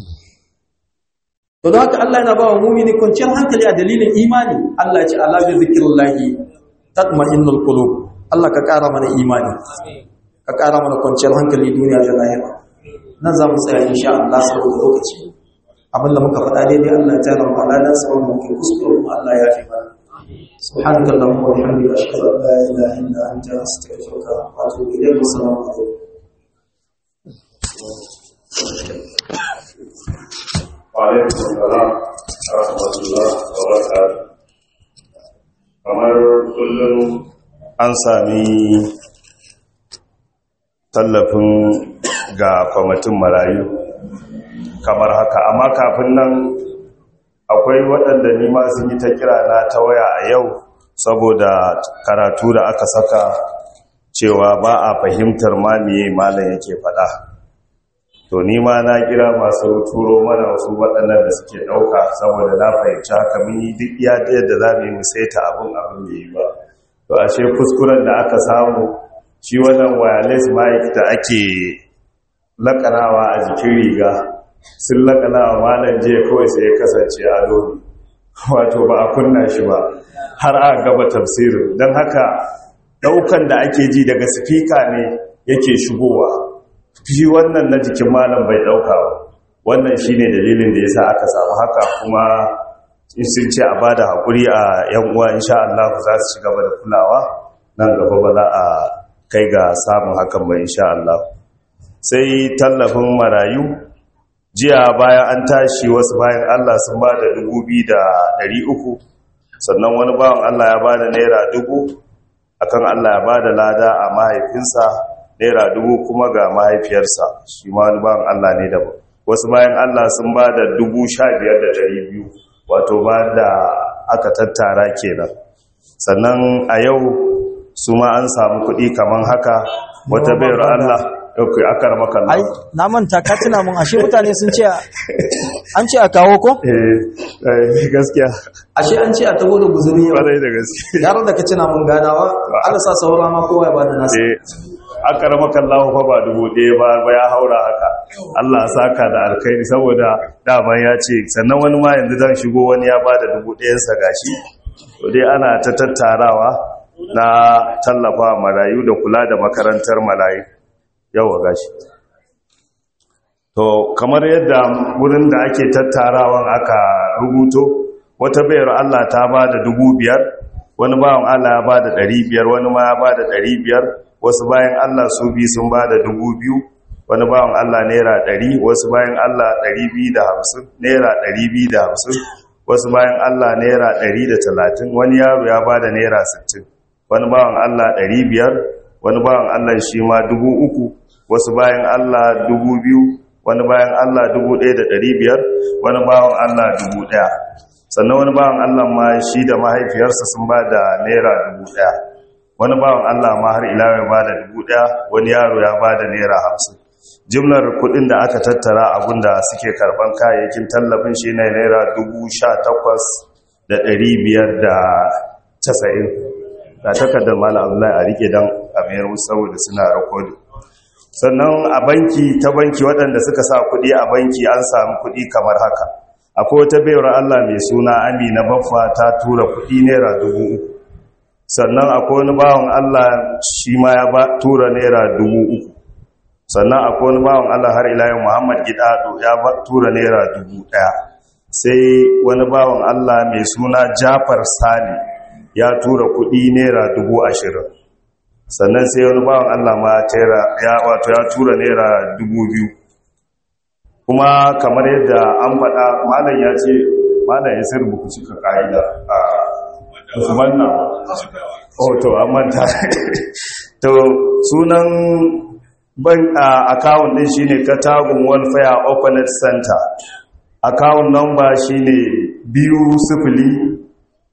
to da haka Allah yana ba wa mumini kwanciyar hankali a dalilin imani Allah ya ce ala bi zikrillahi tatma'innul qulub Allah ka ƙara mana imani ka ƙara mana kwanciyar hankali duniya da lahira nan za mu tsaya insha Allah saboda lokaci abin da muka faɗa daidai Allah ya tsara mu alalan sabon mu ke kuskure mu Allah ya fi mana subhanaka allahumma wa bihamdika ashhadu an la ilaha illa anta astaghfiruka wa atubu ilayk assalamu alaikum wa alaikum assalam wa rahmatullahi wa barakatuh. Kamar kullum an sami tallafin ga kwamitin marayu kamar haka, amma kafin nan akwai waɗanda nima sun yi ta kira na ta waya a yau saboda karatu da aka saka cewa ba a fahimtar ma miye malam yake faɗa. To nima na kira masu turo mana wasu waɗannan da suke ɗauka saboda na fahimci haka mun yi duk iya yadda za mu yi mu saita abin da yi ba. To ashe kuskuren da aka samu shi wannan wireless mic da ake lakanawa a jikin riga sun lakanawa malam jiya kawai sai ya kasance a dole wato ba a kunna shi ba har a gaba tafsirin, don haka daukan da ake ji daga sifika ne yake shigowa, shi wannan na jikin malam bai dauka ba. Wannan shine dalilin da yasa aka samu haka, kuma sun ce a bada hakuri a yan uwa insha Allah za su ci gaba da kulawa nan gaba ba za a kai ga samun hakan ba insha Allah. Sai tallafin marayu jiya bayan an tashi wasu bayan Allah sun ba da 2,300, sannan wani bawan Allah ya ba da naira 1,000 akan Allah ya ba da lada a mahaifinsa, naira 1,000 kuma ga mahaifiyarsa, shi ma wani bawan Allah ne da wasu bayan Allah sun ba da 15,200 wato ba da aka tattara kenan. Sannan a yau su ma an samu kuɗi kaman haka, wata bayar Allah okay, akar maka ai na manta ka tuna mun ashe mutane sun ce an ce a kawo ko gaskiya ashe an ce a tago da guzuri ba dai da gaskiya yaron da ka tuna mun ganawa Allah sa saura ma kowa ya bada nasa akar maka Allah fa ba 1,000 ba ya haura haka. Allah saka da alkhairi saboda dama ya ce sannan wani ma yanzu zan shigo wani ya bada 1,000 sa gashi to dai ana ta tattarawa na tallafa marayu da kula da makarantar marayu yawa gashi. To kamar yadda wurin da ake tattarawan aka rubuto, wata bayar Allah ta ba da 5,000, wani bawan Allah ya ba da 500, wani ma ya ba da 500, wasu bayan Allah su bi sun ba da 2,000, wani bawan Allah naira 100, wasu bayan Allah 250, naira 250, wasu bayan Allah naira 130, wani yaro ya ba da naira 60, wani bawan Allah 500, wani bawan Allah shi ma 3,000, wasu bayan Allah 2,000, wani bayan Allah 1,500, wani bawan Allah 1,000. Sannan wani bawan Allah ma shi da mahaifiyarsa sun ba da naira 1,000, wani bawan Allah ma har ila ya ba da 1,000, wani yaro ya ba da naira 50. Jimlar kudin da aka tattara abinda suke karban kayayyakin tallafin shi ne naira 18,590. ga takardar Malam Abdullahi a rike dan a mayar saboda suna rakodi. Sannan a banki ta banki waɗanda suka sa kuɗi a banki an samu kuɗi kamar haka. Akwai wata bayar Allah mai suna Amina Baffa ta tura kuɗi naira 3,000. Sannan akwai wani bawan Allah shi ma ya tura naira 3,000. Sannan akwai wani bawan Allah har ila yau Muhammad Gidado ya tura naira 1,000. Sai wani bawan Allah mai suna Jafar Sani ya tura kuɗi naira 20,000. Sannan sai wani bawan Allah ma ya tura naira 2,000. kuma kamar yadda an faɗa malam ya ce malam ya sai rubuku cika ka'ida a Usman na to an manta to sunan ban account din shine Katagun Welfare Openet Center. Account number shine 20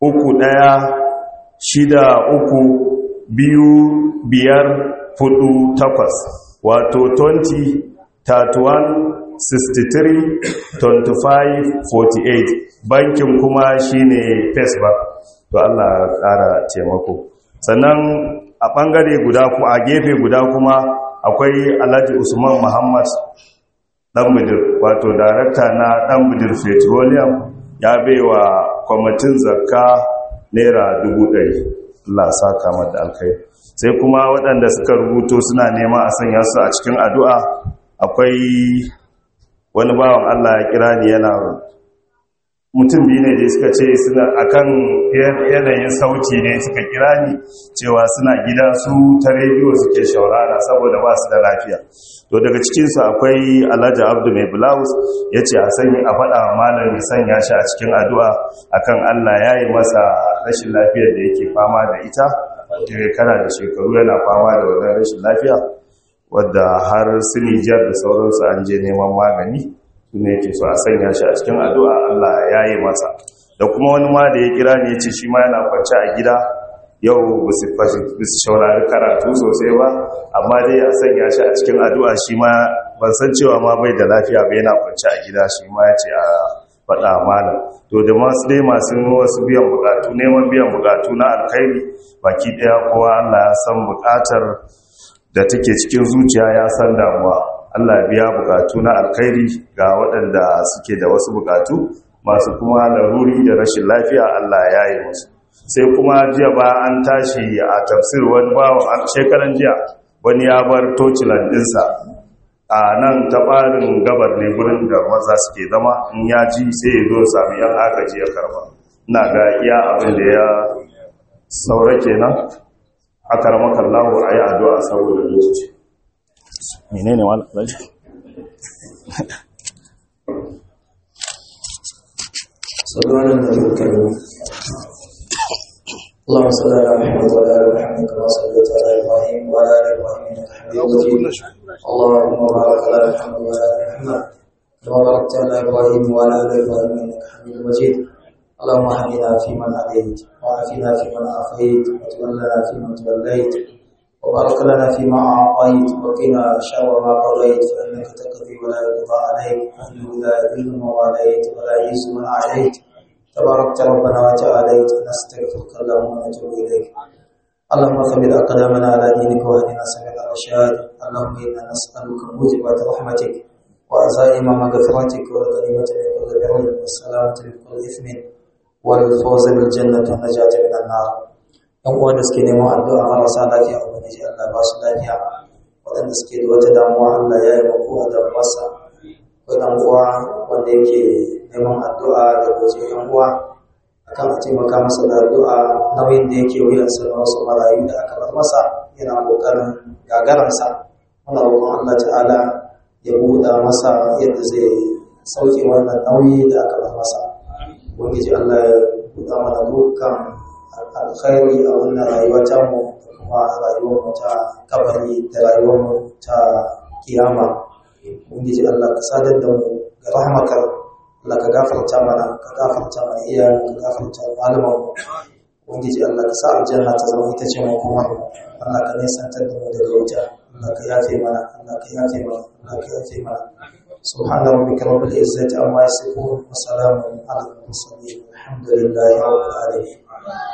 wato 20 31 63 25 48. Bankin kuma shine First Bank. To Allah ya ƙara taimako. Sannan a ɓangare guda kuma a gefe guda kuma akwai Alhaji Usman Muhammad Ɗanbudir, wato darakta na Ɗanbudir Petroleum, ya baiwa kwamitin zakka naira 100,000. Allah saka mata alkai. Sai kuma waɗanda suka rubuto suna nema a sanya su a cikin addu'a, akwai wani bawan Allah ya kira ni, yana mutum biyu ne da suka ce suna akan yanayin sauti ne suka kira ni cewa suna gida su ta rediyo suke shaurara saboda ba su da lafiya. To daga cikinsu akwai Alhaji Abdu mai blouse, ya ce a sanya a faɗa malam ya sanya shi a cikin addu'a akan Allah ya yi masa rashin lafiyar da yake fama da ita, kana da shekaru yana fama da wannan rashin lafiya wadda har su Nijar da sauransu an je neman magani, su ne yake so a sanya shi a cikin addu'a Allah ya yi masa. Da kuma wani ma da ya kira ne ya ce shi ma yana kwance a gida yau ba su shaurari karatu sosai ba, amma dai a sanya shi a cikin addu'a shi ma ban san cewa ma bai da lafiya ba, yana kwance a gida, shi ma ya ce a faɗa malam. To da masu dai masu wasu biyan bukatu, neman biyan bukatu na alkhairi baki ɗaya, kowa Allah ya san bukatar da take cikin zuciya, ya san damuwa. Allah biya bukatu na alkhairi ga waɗanda suke da wasu bukatu, masu kuma laruri da rashin lafiya Allah ya yi musu. Sai kuma jiya ba an tashi a tafsir wani bawan shekaran jiya wani ya bar tocilan ɗinsa a nan ta ɓarin gabar ne gurin da maza suke zama, in ya ji sai ya zo sami yan agaji ya karba. Ina ga iya abin da ya saura kenan. Aka ramakan lawo a yi addu'a saboda lokaci. Menene wani alaji? Sallallahu alaihi wa sallam. اللهم صل على محمد وعلى ال محمد كما صليت على ابراهيم وعلى ال ابراهيم انك حميد مجيد. اللهم بارك على محمد وعلى ال محمد كما باركت على ابراهيم وعلى ال ابراهيم انك حميد مجيد. اللهم اهدنا فيمن هديت وعافنا فيمن عافيت وتولنا فيمن توليت وبارك لنا فيما اعطيت وقنا شر ما قضيت فانك تقضي ولا يقضى عليك انه لا يذل من واليت ولا يعز من عاديت تباركت ربنا وتعاليت. نستغفرك اللهم ونتوب اليك. اللهم ثبت اقدامنا على دينك واهدنا سبيل الرشاد. اللهم انا نسالك موجبات رحمتك وعزائم مغفرتك والغنيمه من كل بر والسلامه من كل اثم والفوز بالجنه والنجاه من النار. yan uwa da suke neman addu'a marasa lafiya ubangiji Allah ba su lafiya, waɗanda suke da wata damuwa Allah ya yi makowa da masa. Wannan uwa wanda yake neman addu'a da goje yan uwa akan a taimaka masa da addu'a, nauyin da yake wuyansa na wasu marayu da aka bar masa yana kokarin gagaransa. Muna roƙon Allah ta'ala ya buɗa masa yadda zai sauke wannan nauyi da aka bar masa. Ubangiji Allah ya buɗa mana dukkan alkhairi a wannan rayuwa ta mu, da kuma rayuwar mu ta kabari da rayuwar mu ta kiyama. Ubangiji Allah ka sadar da mu ga rahmakar. Allah ka gafarta mana, ka gafarta mana iyayen, ka gafarta malaman mu. Ubangiji Allah ka sa aljanna ta zama ita ce makomar mu. Allah ka nisantar da mu daga wuta. Allah ka yafe mana, Allah ka yafe mana, Allah ka yafe mana. Subhana rabbika rabbil izzati amma yasifun wa salamun ala al mursalin. Alhamdulillahi rabbil alamin.